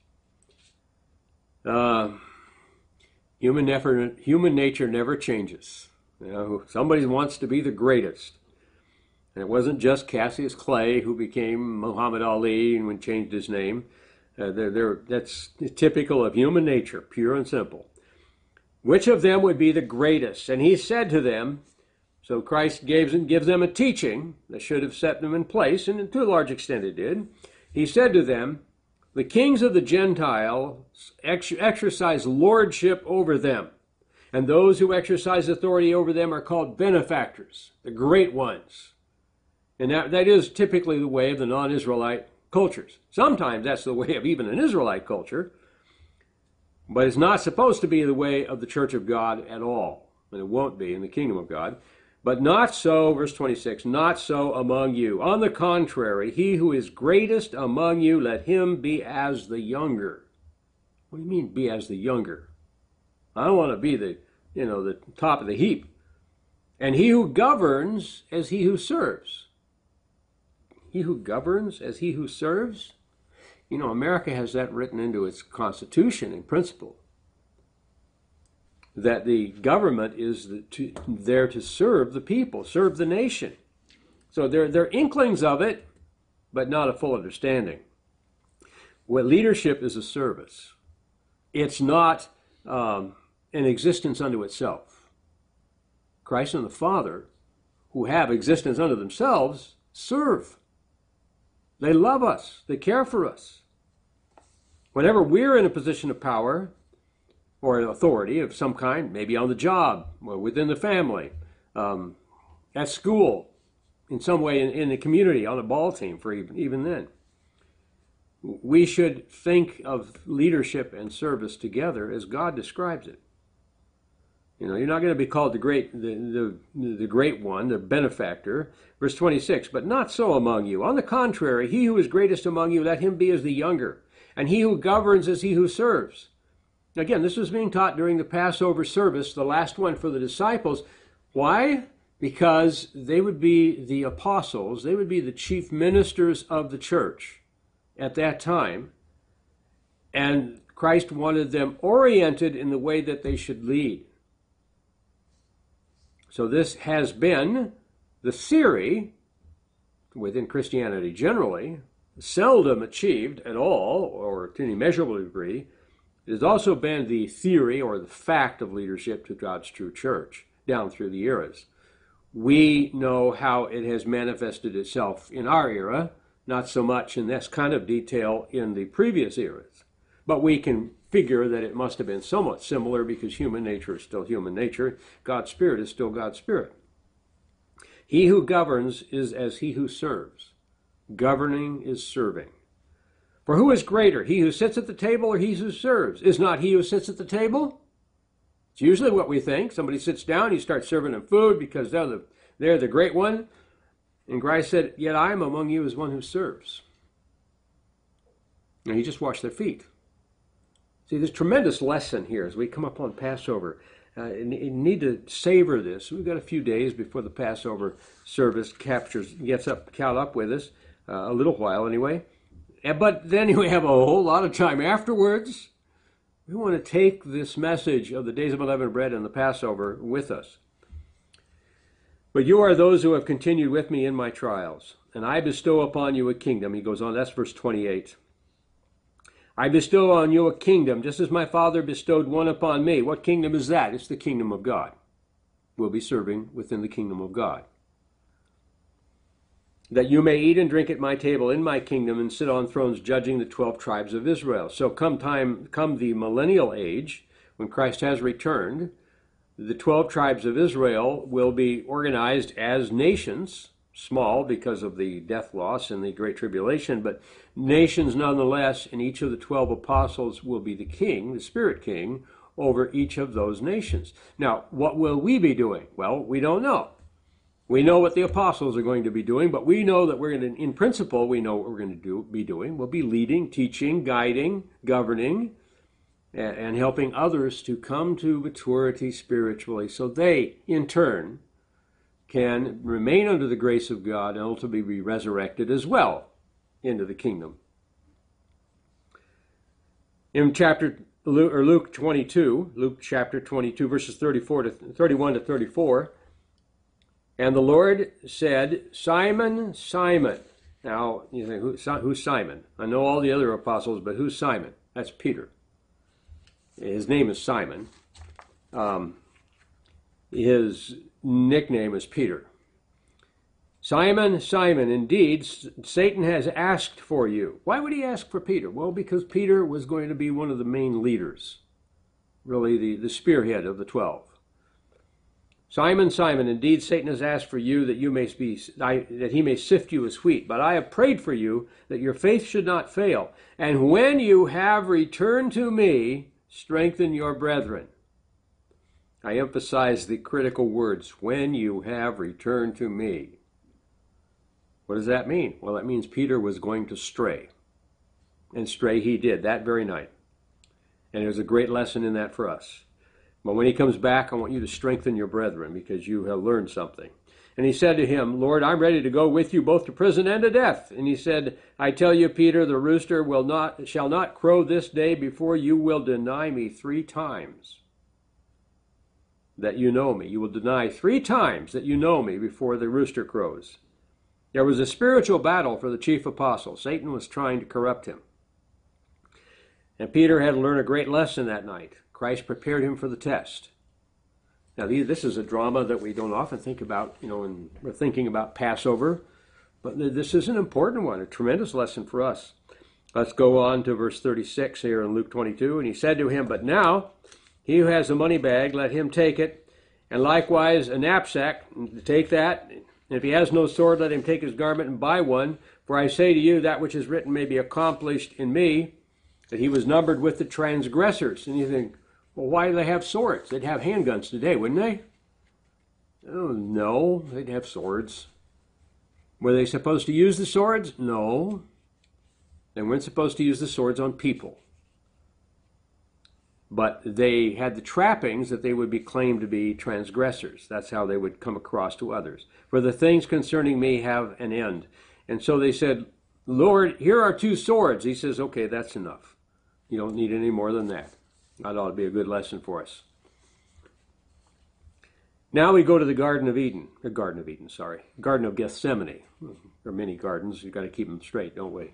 Uh, human, never, human nature never changes. You know, somebody wants to be the greatest. And it wasn't just Cassius Clay who became Muhammad Ali and when changed his name. Uh, they're, they're, that's typical of human nature, pure and simple. Which of them would be the greatest? And he said to them, so Christ gives, gives them a teaching that should have set them in place, and to a large extent it did. He said to them, the kings of the Gentiles ex- exercise lordship over them, and those who exercise authority over them are called benefactors, the great ones. And that, that is typically the way of the non-Israelite cultures. Sometimes that's the way of even an Israelite culture, but it's not supposed to be the way of the church of God at all, and it won't be in the kingdom of God. But not so, verse twenty-six, not so among you. On the contrary, he who is greatest among you, let him be as the younger. What do you mean, be as the younger? I don't want to be the, you know, the top of the heap. And he who governs as he who serves. He who governs as he who serves? You know, America has that written into its constitution in principle, that the government is the, to, there to serve the people, serve the nation. So there, there are inklings of it, but not a full understanding. Well, leadership is a service. It's not um, an existence unto itself. Christ and the Father, who have existence unto themselves, serve. They love us. They care for us. Whenever we're in a position of power or authority of some kind, maybe on the job or within the family, um, at school, in some way in, in the community, on a ball team, for even, even then, we should think of leadership and service together as God describes it. You know, you're not going to be called the great, the, the, the great one, the benefactor. Verse twenty-six, but not so among you. On the contrary, he who is greatest among you, let him be as the younger, and he who governs as he who serves. Again, this was being taught during the Passover service, the last one for the disciples. Why? Because they would be the apostles, they would be the chief ministers of the church at that time, and Christ wanted them oriented in the way that they should lead. So this has been the theory within Christianity generally, seldom achieved at all, or to any measurable degree. It has also been the theory or the fact of leadership to God's true church down through the eras. We know how it has manifested itself in our era, not so much in this kind of detail in the previous eras, but we can figure that it must have been somewhat similar because human nature is still human nature. God's Spirit is still God's Spirit. He who governs is as he who serves. Governing is serving. For who is greater, he who sits at the table or he who serves? Is not he who sits at the table? It's usually what we think. Somebody sits down, you start serving them food because they're the, they're the great one. And Christ said, yet I am among you as one who serves. And he just washed their feet. See, there's a tremendous lesson here as we come up on Passover. Uh, you need to savor this. We've got a few days before the Passover service captures, gets up, caught up with us, uh, a little while anyway. But then we have a whole lot of time afterwards. We want to take this message of the days of unleavened bread and the Passover with us. But you are those who have continued with me in my trials, and I bestow upon you a kingdom. He goes on, that's verse twenty-eight. I bestow on you a kingdom, just as my Father bestowed one upon me. What kingdom is that? It's the kingdom of God. We'll be serving within the kingdom of God. That you may eat and drink at my table in my kingdom and sit on thrones judging the twelve tribes of Israel. So come time, come the millennial age, when Christ has returned, the twelve tribes of Israel will be organized as nations, small because of the death loss and the Great Tribulation, but nations nonetheless, and each of the twelve apostles will be the king, the Spirit King, over each of those nations. Now, what will we be doing? Well, we don't know. We know what the apostles are going to be doing, but we know that we're going to, in principle, we know what we're going to do, be doing. We'll be leading, teaching, guiding, governing, and, and helping others to come to maturity spiritually so they, in turn, can remain under the grace of God and ultimately be resurrected as well into the kingdom. In chapter Luke, or Luke twenty-two, Luke chapter twenty-two, verses thirty-four to thirty-one to thirty-four, and the Lord said, Simon, Simon. Now, you think, who, who's Simon? I know all the other apostles, but who's Simon? That's Peter. His name is Simon. Um, his nickname is Peter. Simon, Simon, indeed, Satan has asked for you. Why would he ask for Peter? Well, because Peter was going to be one of the main leaders, really the, the spearhead of the twelve. Simon, Simon, indeed, Satan has asked for you that you may be, that he may sift you as wheat. But I have prayed for you that your faith should not fail. And when you have returned to me, strengthen your brethren. I emphasize the critical words, when you have returned to me. What does that mean? Well, that means Peter was going to stray. And stray he did that very night. And there's a great lesson in that for us. But when he comes back, I want you to strengthen your brethren because you have learned something. And he said to him, Lord, I'm ready to go with you both to prison and to death. And he said, I tell you, Peter, the rooster will not, shall not crow this day before you will deny me three times that you know me. You will deny three times that you know me before the rooster crows. There was a spiritual battle for the chief apostle. Satan was trying to corrupt him. And Peter had to learn a great lesson that night. Christ prepared him for the test. Now, this is a drama that we don't often think about, you know, when we're thinking about Passover. But this is an important one, a tremendous lesson for us. Let's go on to verse thirty-six here in Luke twenty-two. And he said to him, but now, he who has a money bag, let him take it, and likewise a knapsack, take that. And if he has no sword, let him take his garment and buy one. For I say to you, that which is written may be accomplished in me, that he was numbered with the transgressors. And you think, well, why do they have swords? They'd have handguns today, wouldn't they? Oh, no, they'd have swords. Were they supposed to use the swords? No. They weren't supposed to use the swords on people. But they had the trappings that they would be claimed to be transgressors. That's how they would come across to others. For the things concerning me have an end. And so they said, Lord, here are two swords. He says, okay, that's enough. You don't need any more than that. That ought to be a good lesson for us. Now we go to the Garden of Eden. The Garden of Eden, sorry. Garden of Gethsemane. There are many gardens. You've got to keep them straight, don't we?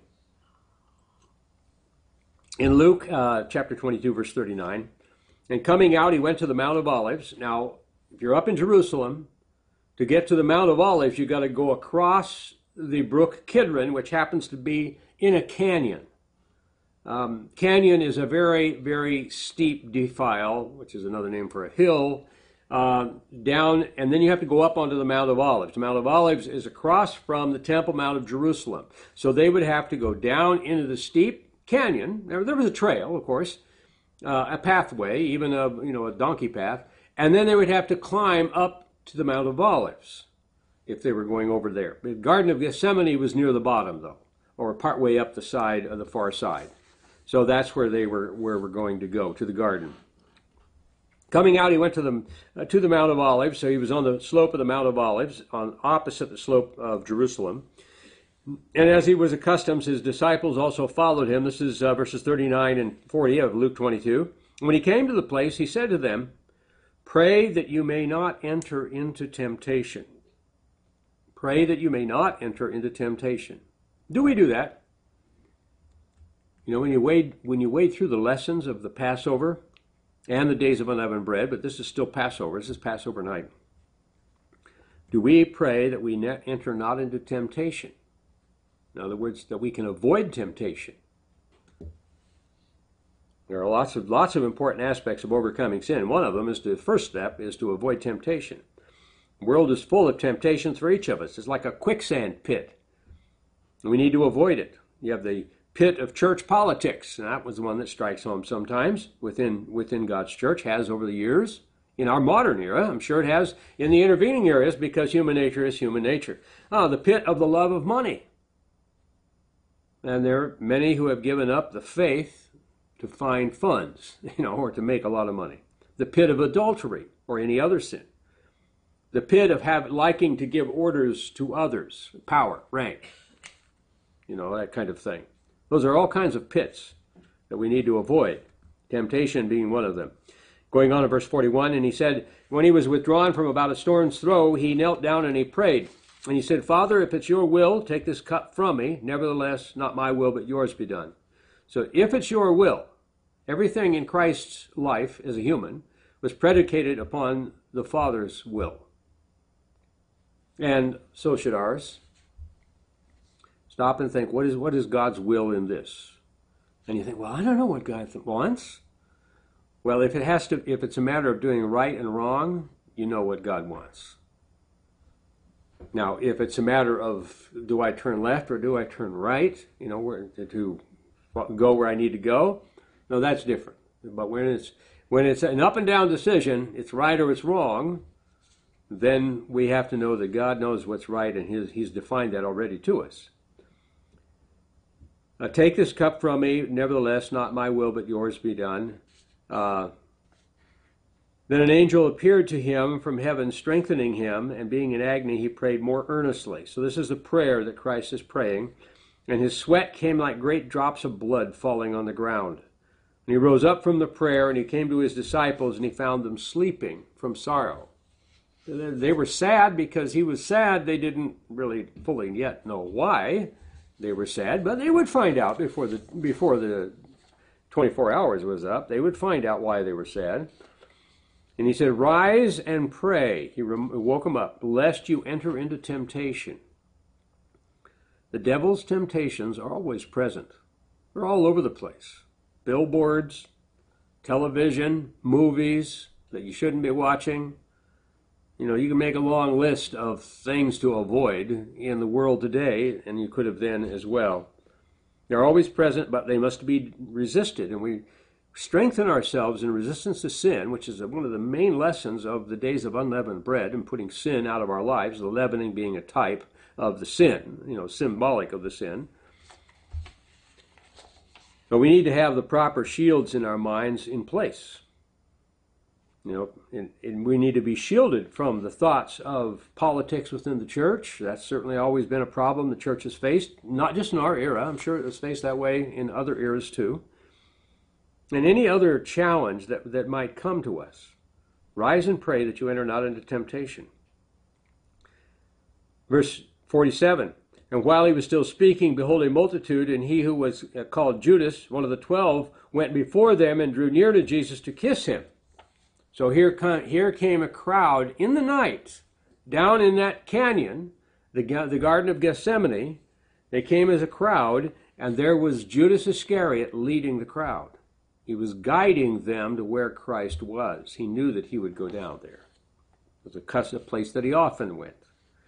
In Luke uh, chapter twenty-two, verse thirty-nine, and coming out, he went to the Mount of Olives. Now, if you're up in Jerusalem, to get to the Mount of Olives, you've got to go across the brook Kidron, which happens to be in a canyon. Um, canyon is a very, very steep defile, which is another name for a hill, uh, down, and then you have to go up onto the Mount of Olives. The Mount of Olives is across from the Temple Mount of Jerusalem. So they would have to go down into the steep canyon. There, there was a trail, of course, uh, a pathway, even a you know a donkey path, and then they would have to climb up to the Mount of Olives if they were going over there. The Garden of Gethsemane was near the bottom, though, or partway up the side of the far side. So that's where they were where we're going to go, to the garden. Coming out, he went to the uh, to the Mount of Olives. So he was on the slope of the Mount of Olives, on opposite the slope of Jerusalem. And as he was accustomed, his disciples also followed him. This is uh, verses thirty-nine and forty of Luke twenty-two. When he came to the place, he said to them, pray that you may not enter into temptation. Pray that you may not enter into temptation. Do we do that? You know, when you wade, when you wade through the lessons of the Passover and the days of unleavened bread, but this is still Passover. This is Passover night. Do we pray that we ne- enter not into temptation? In other words, that we can avoid temptation. There are lots of lots of important aspects of overcoming sin. One of them is the first step is to avoid temptation. The world is full of temptations for each of us. It's like a quicksand pit. We need to avoid it. You have the pit of church politics, and that was the one that strikes home sometimes within within God's church, has over the years. In our modern era, I'm sure it has in the intervening areas, because human nature is human nature. Ah, the pit of the love of money. And there are many who have given up the faith to find funds, you know, or to make a lot of money. The pit of adultery or any other sin. The pit of have, liking to give orders to others, power, rank, you know, that kind of thing. Those are all kinds of pits that we need to avoid, temptation being one of them. Going on to verse forty-one, and he said, when he was withdrawn from about a stone's throw, he knelt down and he prayed. And he said, Father, if it's your will, take this cup from me. Nevertheless, not my will, but yours be done. So if it's your will, everything in Christ's life as a human was predicated upon the Father's will. And so should ours. Stop and think, what is what is God's will in this? And you think, well, I don't know what God wants. Well, if it has to, if it's a matter of doing right and wrong, you know what God wants. Now, if it's a matter of do I turn left or do I turn right, you know, where to go where I need to go, no, that's different. But when it's when it's an up and down decision, it's right or it's wrong, then we have to know that God knows what's right, and his, He's defined that already to us. Uh, take this cup from me, nevertheless, not my will, but yours be done. Uh, Then an angel appeared to him from heaven, strengthening him, and being in agony, he prayed more earnestly. So this is the prayer that Christ is praying. And his sweat came like great drops of blood falling on the ground. And he rose up from the prayer, and he came to his disciples, and he found them sleeping from sorrow. They were sad because he was sad. They didn't really fully yet know why they were sad, but they would find out before the before the twenty-four hours was up. They would find out why they were sad. And he said, "Rise and pray." He woke them up, "lest you enter into temptation." The devil's temptations are always present. They're all over the place. Billboards, television, movies that you shouldn't be watching. You know, you can make a long list of things to avoid in the world today, and you could have then as well. They're always present, but they must be resisted. And we strengthen ourselves in resistance to sin, which is one of the main lessons of the days of unleavened bread and putting sin out of our lives, the leavening being a type of the sin, you know, symbolic of the sin. But we need to have the proper shields in our minds in place. You know, and, and we need to be shielded from the thoughts of politics within the church. That's certainly always been a problem the church has faced, not just in our era. I'm sure it was faced that way in other eras too. And any other challenge that, that might come to us. Rise and pray that you enter not into temptation. Verse forty-seven, and while he was still speaking, behold, a multitude, and he who was called Judas, one of the twelve, went before them and drew near to Jesus to kiss him. So here, here came a crowd in the night, down in that canyon, the, the Garden of Gethsemane. They came as a crowd, and there was Judas Iscariot leading the crowd. He was guiding them to where Christ was. He knew that he would go down there. It was a place that he often went.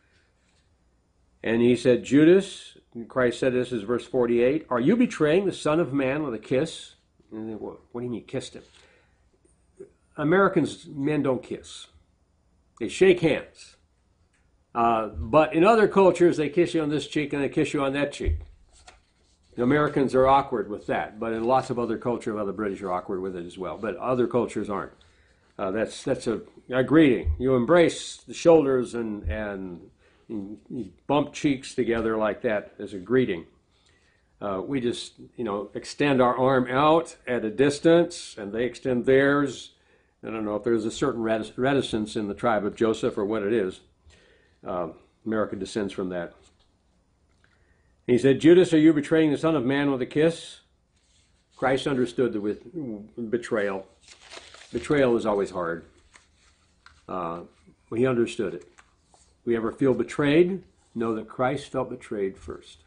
And he said, Judas, Christ said, this is verse forty-eight, are you betraying the Son of Man with a kiss? And they, what, what do you mean kissed him? Americans, men don't kiss. They shake hands. Uh, but in other cultures, they kiss you on this cheek and they kiss you on that cheek. The Americans are awkward with that, but in lots of other cultures, well, the British are awkward with it as well, but other cultures aren't. Uh, that's that's a, a greeting. You embrace the shoulders and, and you, you bump cheeks together like that as a greeting. Uh, we just, you know, extend our arm out at a distance, and they extend theirs. I don't know if there's a certain reticence in the tribe of Joseph or what it is. Uh, America descends from that. He said, Judas, are you betraying the Son of Man with a kiss? Christ understood the with, betrayal. Betrayal is always hard. Uh, he understood it. If we ever feel betrayed, know that Christ felt betrayed first.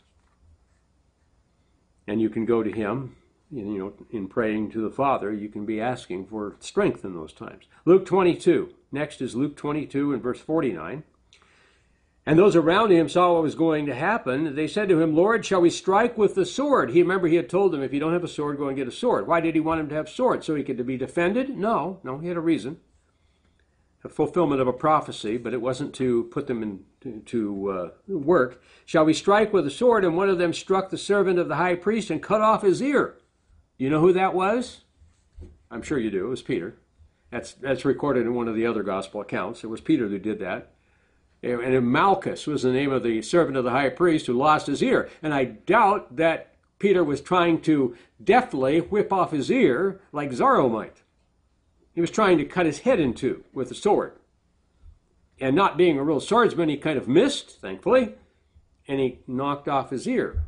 And you can go to him. You know, in praying to the Father, you can be asking for strength in those times. Luke twenty-two. Next is Luke twenty-two and verse forty-nine. And those around him saw what was going to happen. They said to him, Lord, shall we strike with the sword? He remember he had told them, if you don't have a sword, go and get a sword. Why did he want him to have sword? So he could be defended? No, no, he had a reason. A fulfillment of a prophecy, but it wasn't to put them in to, to uh, work. Shall we strike with a sword? And one of them struck the servant of the high priest and cut off his ear. You know who that was? I'm sure you do. It was Peter. That's that's recorded in one of the other gospel accounts. It was Peter who did that. And Malchus was the name of the servant of the high priest who lost his ear. And I doubt that Peter was trying to deftly whip off his ear like Zorro might. He was trying to cut his head in two with a sword. And not being a real swordsman, he kind of missed, thankfully, and he knocked off his ear.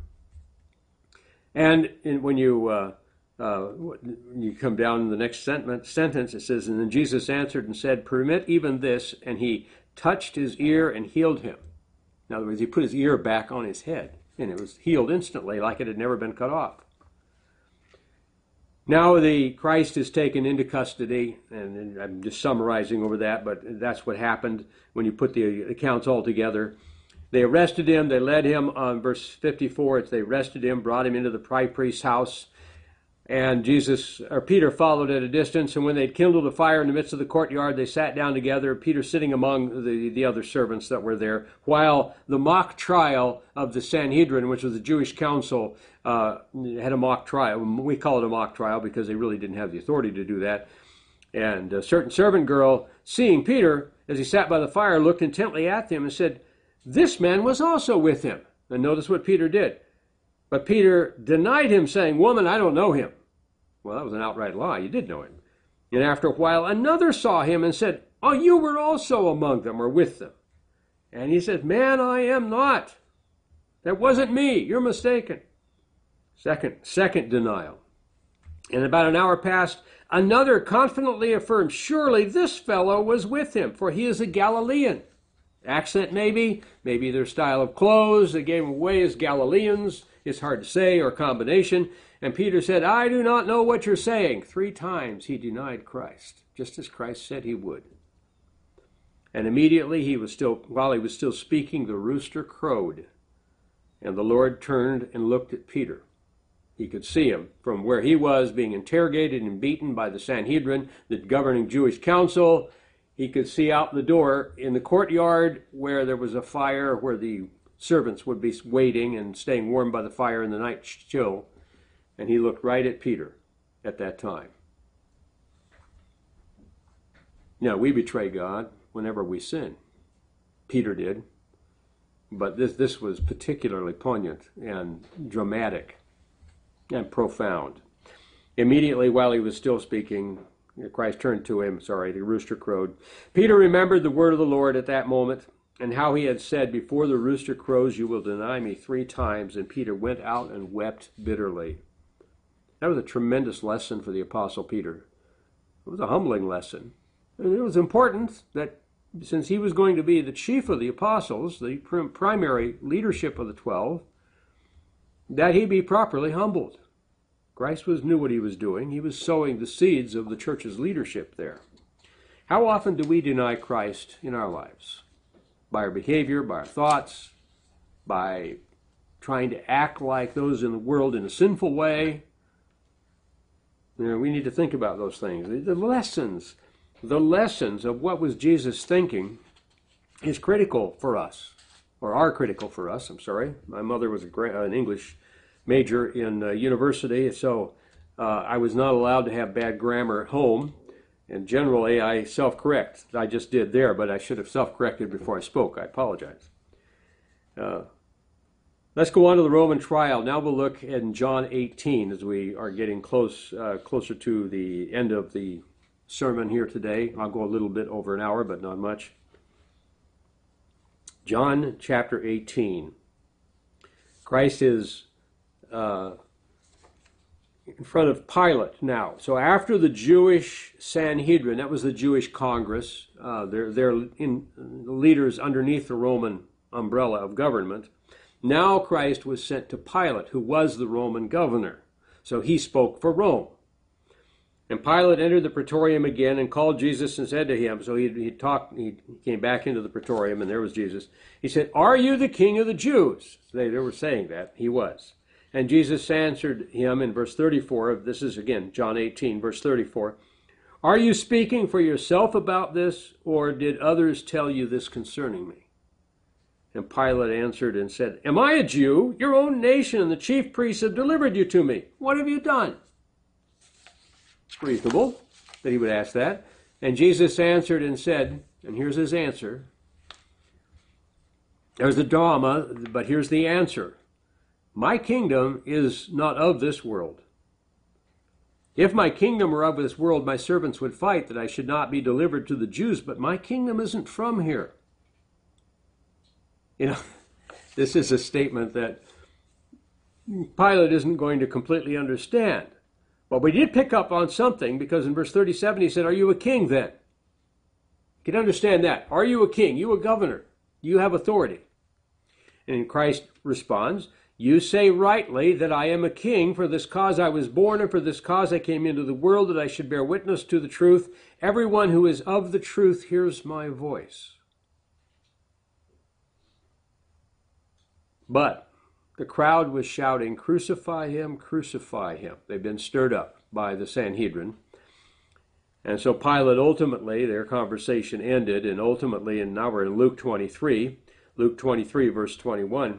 And when you... Uh, Uh, you come down in the next sentence, it says, and then Jesus answered and said, permit even this, and he touched his ear and healed him. In other words, he put his ear back on his head, and it was healed instantly like it had never been cut off. Now the Christ is taken into custody, and I'm just summarizing over that, but that's what happened when you put the accounts all together. They arrested him, they led him, on verse fifty-four, it's they arrested him, brought him into the high priest's house. And Jesus, or Peter followed at a distance, and when they'd kindled a fire in the midst of the courtyard, they sat down together, Peter sitting among the, the other servants that were there, while the mock trial of the Sanhedrin, which was the Jewish council, uh, had a mock trial. We call it a mock trial because they really didn't have the authority to do that. And a certain servant girl, seeing Peter as he sat by the fire, looked intently at him and said, "This man was also with him." And notice what Peter did. But Peter denied him, saying, "Woman, I don't know him." Well, that was an outright lie. You did know him. And after a while, another saw him and said, "Oh, you were also among them or with them." And he said, "Man, I am not. That wasn't me. You're mistaken." Second, second denial. And about an hour passed, another confidently affirmed, "Surely this fellow was with him, for he is a Galilean." Accent maybe, maybe their style of clothes, they gave him away as Galileans. It's hard to say, or combination. And Peter said, "I do not know what you're saying." Three times he denied Christ, just as Christ said he would. And immediately he was still, while he was still speaking, the rooster crowed. And the Lord turned and looked at Peter. He could see him from where he was being interrogated and beaten by the Sanhedrin, the governing Jewish council. He could see out the door in the courtyard where there was a fire, where the servants would be waiting and staying warm by the fire in the night chill. And he looked right at Peter at that time. Now, we betray God whenever we sin. Peter did. But this, this was particularly poignant and dramatic and profound. Immediately, while he was still speaking, Christ turned to him, sorry, the rooster crowed. Peter remembered the word of the Lord at that moment, and how he had said, "Before the rooster crows, you will deny me three times." And Peter went out and wept bitterly. That was a tremendous lesson for the Apostle Peter. It was a humbling lesson. And it was important that since he was going to be the chief of the apostles, the primary leadership of the twelve, that he be properly humbled. Christ was knew what he was doing. He was sowing the seeds of the church's leadership there. How often do we deny Christ in our lives? By our behavior, by our thoughts, by trying to act like those in the world in a sinful way. You know, we need to think about those things. The lessons, the lessons of what was Jesus thinking is critical for us, or are critical for us, I'm sorry. My mother was a, an English major in uh, university, so uh, I was not allowed to have bad grammar at home, and generally I self-correct. I just did there, but I should have self-corrected before I spoke. I apologize. Uh, let's go on to the Roman trial. Now we'll look in John eighteen as we are getting close, uh, closer to the end of the sermon here today. I'll go a little bit over an hour, but not much. John chapter eighteen. Christ is uh, in front of Pilate now. So after the Jewish Sanhedrin, that was the Jewish Congress, uh, they're, they're in, leaders underneath the Roman umbrella of government. Now Christ was sent to Pilate, who was the Roman governor. So he spoke for Rome. And Pilate entered the praetorium again and called Jesus and said to him, so he, he talked, he came back into the praetorium and there was Jesus. He said, "Are you the king of the Jews?" So they, they were saying that. He was. And Jesus answered him in verse thirty-four, this is again John eighteen, verse thirty-four, "Are you speaking for yourself about this, or did others tell you this concerning me?" And Pilate answered and said, "Am I a Jew? Your own nation and the chief priests have delivered you to me. What have you done?" It's reasonable that he would ask that. And Jesus answered and said, and here's his answer. There's the drama, but here's the answer. "My kingdom is not of this world. If my kingdom were of this world, my servants would fight that I should not be delivered to the Jews, but my kingdom isn't from here." You know, this is a statement that Pilate isn't going to completely understand. But we did pick up on something, because in verse thirty-seven he said, "Are you a king then?" You can understand that. Are you a king? You a governor? You have authority. And Christ responds, "You say rightly that I am a king. For this cause I was born, and for this cause I came into the world, that I should bear witness to the truth. Everyone who is of the truth hears my voice." But the crowd was shouting, "Crucify him, crucify him." They've been stirred up by the Sanhedrin. And so Pilate ultimately, their conversation ended, and ultimately, and now we're in Luke twenty-three, Luke twenty-three, verse twenty-one.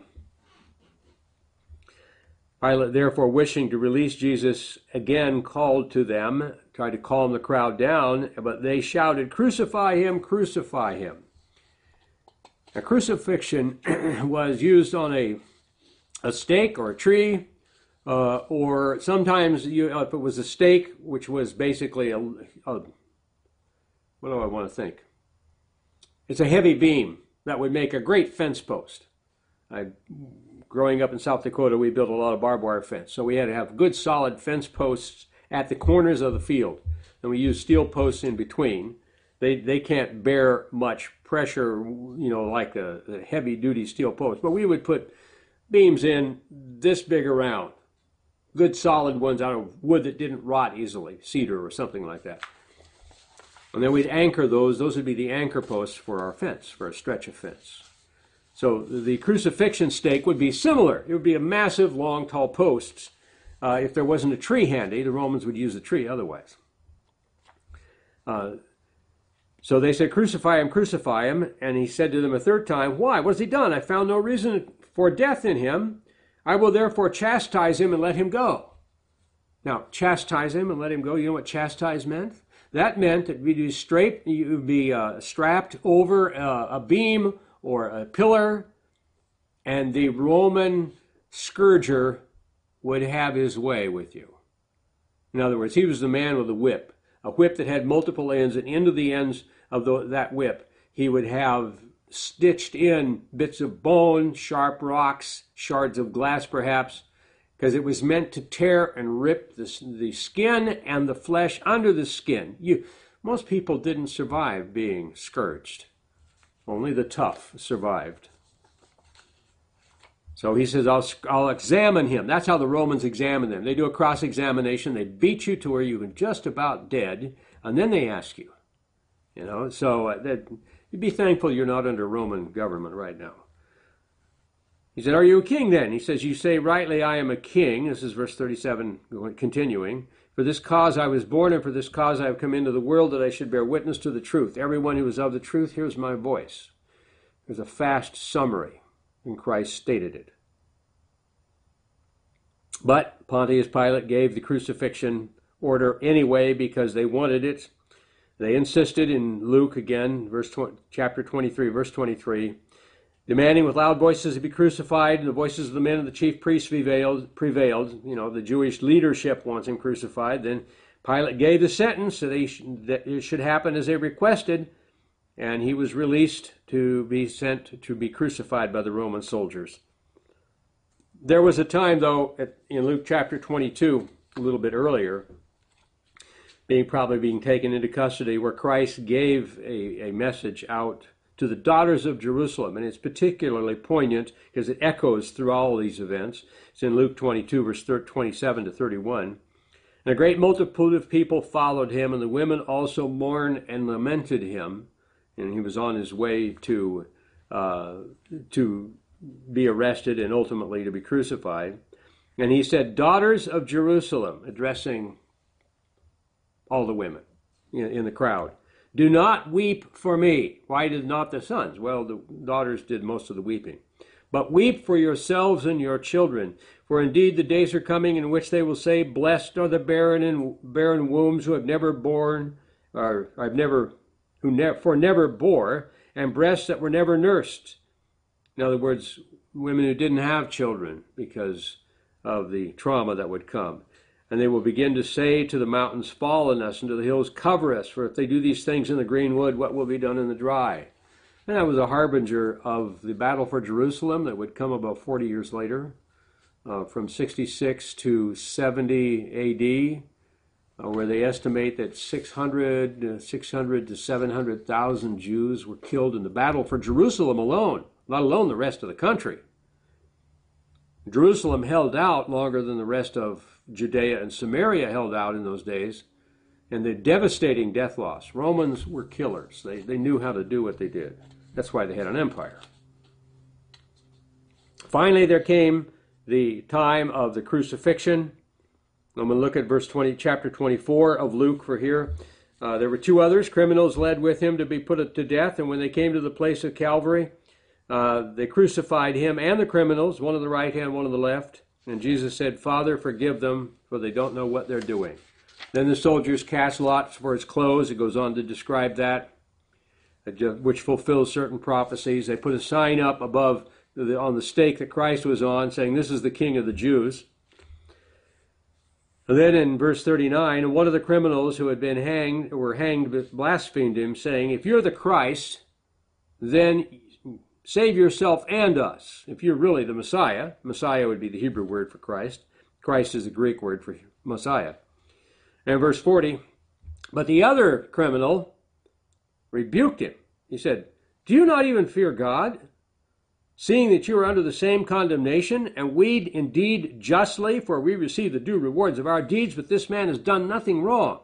Pilate, therefore, wishing to release Jesus, again called to them tried to calm the crowd down, but they shouted, "Crucify him, crucify him." Now, crucifixion was used on a, a stake or a tree, uh, or sometimes you, if it was a stake, which was basically a, a, what do I want to think? It's a heavy beam that would make a great fence post. I, growing up in South Dakota, we built a lot of barbed wire fence, so we had to have good solid fence posts at the corners of the field, and we used steel posts in between. They they can't bear much pressure, you know, like a, a heavy-duty steel post, but we would put beams in this big around, good solid ones out of wood that didn't rot easily, cedar or something like that. And then we'd anchor those. Those would be the anchor posts for our fence, for a stretch of fence. So the crucifixion stake would be similar. It would be a massive, long, tall posts. Uh, if there wasn't a tree handy, the Romans would use the tree otherwise. Uh, so they said, "Crucify him, crucify him." And he said to them a third time, "Why? What has he done? I found no reason for death in him. I will therefore chastise him and let him go." Now, chastise him and let him go. You know what chastise meant? That meant that you'd be straight, you'd be uh, strapped over uh, a beam or a pillar, and the Roman scourger would have his way with you. In other words, he was the man with a whip, a whip that had multiple ends, and into the ends of the, that whip, he would have stitched in bits of bone, sharp rocks, shards of glass perhaps, because it was meant to tear and rip the, the skin and the flesh under the skin. You, most people didn't survive being scourged. Only the tough survived. So he says, I'll, I'll examine him. That's how the Romans examine them. They do a cross-examination. They beat you to where you're just about dead, and then they ask you. You know, so uh, that, you'd be thankful you're not under Roman government right now. He said, "Are you a king then?" He says, "You say rightly, I am a king." This is verse thirty-seven, continuing. "For this cause I was born, and for this cause I have come into the world, that I should bear witness to the truth. Everyone who is of the truth hears my voice." There's a fast summary, and Christ stated it. But Pontius Pilate gave the crucifixion order anyway because they wanted it. They insisted in Luke again, verse twenty, chapter twenty-three, verse twenty-three, demanding with loud voices to be crucified, and the voices of the men of the chief priests prevailed. prevailed. You know, the Jewish leadership wants him crucified. Then Pilate gave the sentence that, he sh- that it should happen as they requested, and he was released to be sent to be crucified by the Roman soldiers. There was a time, though, at, in Luke chapter twenty-two, a little bit earlier, being probably being taken into custody, where Christ gave a, a message out to the daughters of Jerusalem, and it's particularly poignant because it echoes through all these events. It's in Luke twenty-two, verse twenty-seven to thirty-one. "And a great multitude of people followed him, and the women also mourned and lamented him." And he was on his way to uh, to be arrested and ultimately to be crucified. And he said, "Daughters of Jerusalem," addressing all the women in, in the crowd, "do not weep for me." Why did not the sons? Well, the daughters did most of the weeping. "But weep for yourselves and your children. For indeed the days are coming in which they will say, Blessed are the barren and barren wombs who have never borne, or I've never, who ne- for never bore, and breasts that were never nursed." In other words, women who didn't have children because of the trauma that would come. "And they will begin to say to the mountains, Fall on us, and to the hills, cover us. For if they do these things in the green wood, what will be done in the dry?" And that was a harbinger of the battle for Jerusalem that would come about forty years later, uh, from sixty-six to seventy A D, uh, where they estimate that six hundred, uh, six hundred to seven hundred thousand Jews were killed in the battle for Jerusalem alone, let alone the rest of the country. Jerusalem held out longer than the rest of Judea and Samaria held out in those days, and the devastating death loss. Romans were killers. They, they knew how to do what they did. That's why they had an empire. Finally, there came the time of the crucifixion. I'm going to look at verse twenty, chapter twenty-four of Luke for here. Uh, there were two others, criminals led with him to be put to death, and when they came to the place of Calvary, uh, they crucified him and the criminals, one on the right hand, one on the left. And Jesus said, "Father, forgive them, for they don't know what they're doing." Then the soldiers cast lots for his clothes. It goes on to describe that, which fulfills certain prophecies. They put a sign up above the, on the stake that Christ was on, saying, "This is the King of the Jews." And then in verse thirty-nine, and one of the criminals who had been hanged, or were hanged, blasphemed him, saying, "If you're the Christ, then save yourself and us." If you're really the Messiah, Messiah would be the Hebrew word for Christ. Christ is the Greek word for Messiah. And verse forty, but the other criminal rebuked him. He said, "Do you not even fear God, seeing that you are under the same condemnation, and we indeed justly, for we receive the due rewards of our deeds, but this man has done nothing wrong?"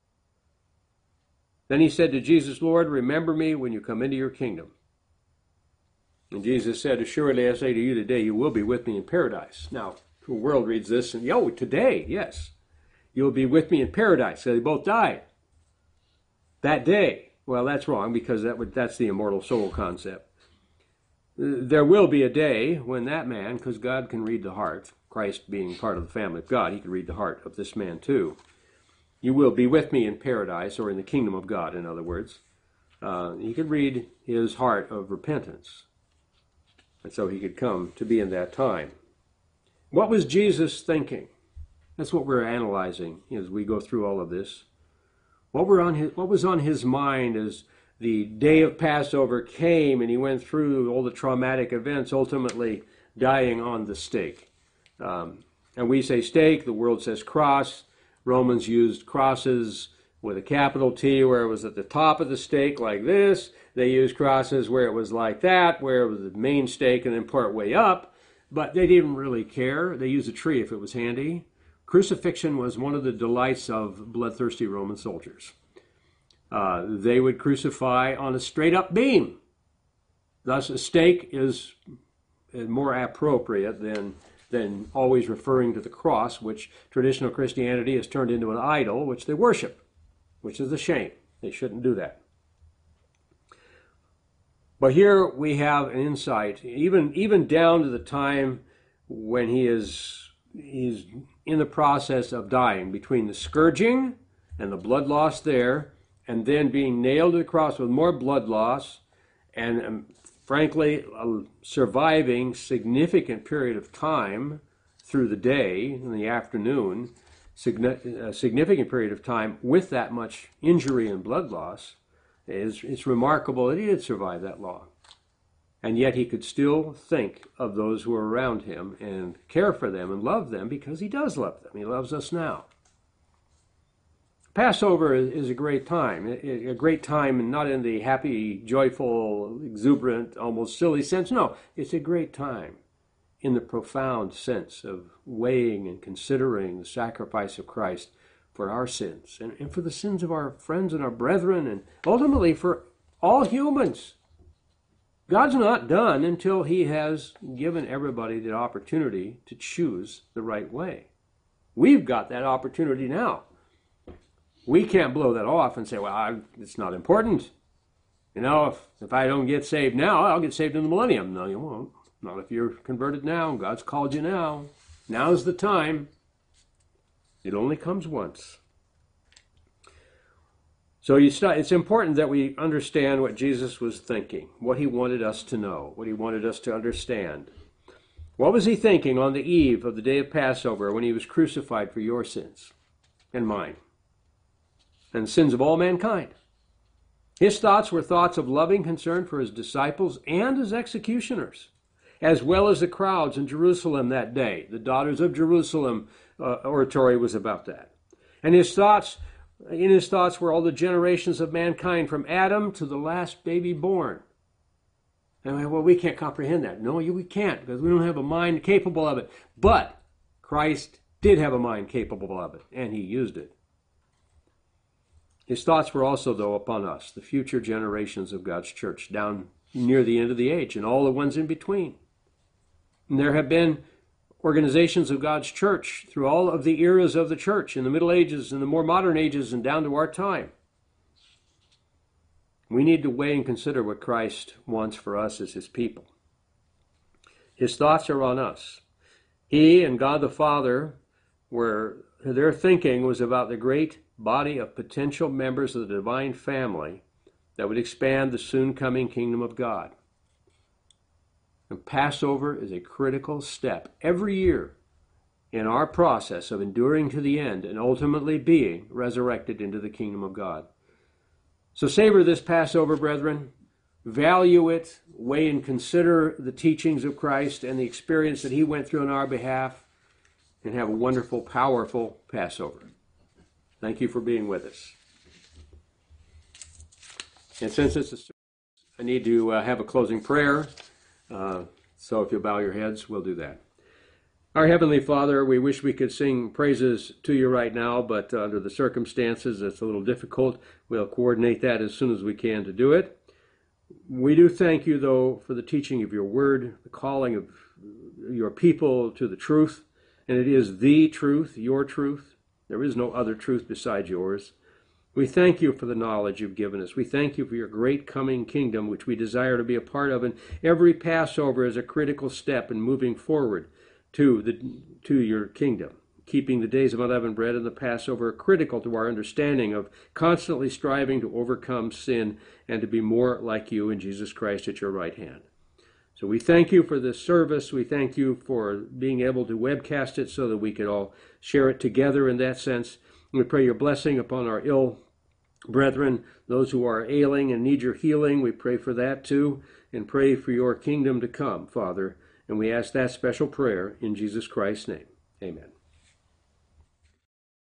Then he said to Jesus, "Lord, remember me when you come into your kingdom." And Jesus said, "Assuredly I say to you today, you will be with me in paradise." Now, the world reads this, and, oh, today, yes, you'll be with me in paradise. So they both died that day. Well, that's wrong, because that would, that's the immortal soul concept. There will be a day when that man, because God can read the heart, Christ being part of the family of God, he can read the heart of this man too. You will be with me in paradise, or in the kingdom of God, in other words. Uh, he could read his heart of repentance. And so he could come to be in that time. What was Jesus thinking? That's what we're analyzing as we go through all of this. What were on his, what was on his mind as the day of Passover came and he went through all the traumatic events, ultimately dying on the stake? Um, and we say stake, the world says cross. Romans used crosses with a capital T where it was at the top of the stake like this. They used crosses where it was like that, where it was the main stake and then part way up. But they didn't really care. They used a tree if it was handy. Crucifixion was one of the delights of bloodthirsty Roman soldiers. Uh, they would crucify on a straight-up beam. Thus, a stake is more appropriate than, than always referring to the cross, which traditional Christianity has turned into an idol, which they worship, which is a shame. They shouldn't do that. But here we have an insight, even, even down to the time when he is he's in the process of dying, between the scourging and the blood loss there, and then being nailed to the cross with more blood loss, and um, frankly, a surviving significant period of time through the day, in the afternoon, a significant period of time with that much injury and blood loss. It's, it's remarkable that he did survive that long. And yet he could still think of those who are around him and care for them and love them, because he does love them. He loves us now. Passover is a great time, a great time, and not in the happy, joyful, exuberant, almost silly sense. No, it's a great time in the profound sense of weighing and considering the sacrifice of Christ for our sins and, and for the sins of our friends and our brethren, and ultimately for all humans. God's not done until he has given everybody the opportunity to choose the right way. We've got that opportunity now. We can't blow that off and say, well, I, it's not important. You know, if, if I don't get saved now, I'll get saved in the millennium. No, you won't. Not if you're converted now. God's called you now. Now's the time. It only comes once. So you start, it's important that we understand what Jesus was thinking, what he wanted us to know, what he wanted us to understand. What was he thinking on the eve of the day of Passover when he was crucified for your sins and mine and the sins of all mankind? His thoughts were thoughts of loving concern for his disciples and his executioners, as well as the crowds in Jerusalem that day. The Daughters of Jerusalem uh, oratory was about that. And his thoughts, in his thoughts were all the generations of mankind from Adam to the last baby born. And well, we can't comprehend that. No, we can't, because we don't have a mind capable of it. But Christ did have a mind capable of it, and he used it. His thoughts were also, though, upon us, the future generations of God's church, down near the end of the age, and all the ones in between. And there have been organizations of God's church through all of the eras of the church, in the Middle Ages, in the more modern ages, and down to our time. We need to weigh and consider what Christ wants for us as his people. His thoughts are on us. He and God the Father where their thinking was about the great body of potential members of the divine family that would expand the soon coming kingdom of God. And Passover is a critical step every year in our process of enduring to the end and ultimately being resurrected into the kingdom of God. So savor this Passover, brethren. Value it, weigh and consider the teachings of Christ and the experience that he went through on our behalf, and have a wonderful, powerful Passover. Thank you for being with us. And since it's a service, I need to uh, have a closing prayer. Uh, so if you'll bow your heads, we'll do that. Our Heavenly Father, we wish we could sing praises to you right now, but uh, under the circumstances, it's a little difficult. We'll coordinate that as soon as we can to do it. We do thank you, though, for the teaching of your word, the calling of your people to the truth. And it is the truth, your truth. There is no other truth besides yours. We thank you for the knowledge you've given us. We thank you for your great coming kingdom, which we desire to be a part of. And every Passover is a critical step in moving forward to the to your kingdom. Keeping the days of unleavened bread and the Passover are critical to our understanding of constantly striving to overcome sin and to be more like you in Jesus Christ at your right hand. So we thank you for this service. We thank you for being able to webcast it so that we could all share it together in that sense. We pray your blessing upon our ill brethren, those who are ailing and need your healing. We pray for that too, and pray for your kingdom to come, Father. And we ask that special prayer in Jesus Christ's name. Amen.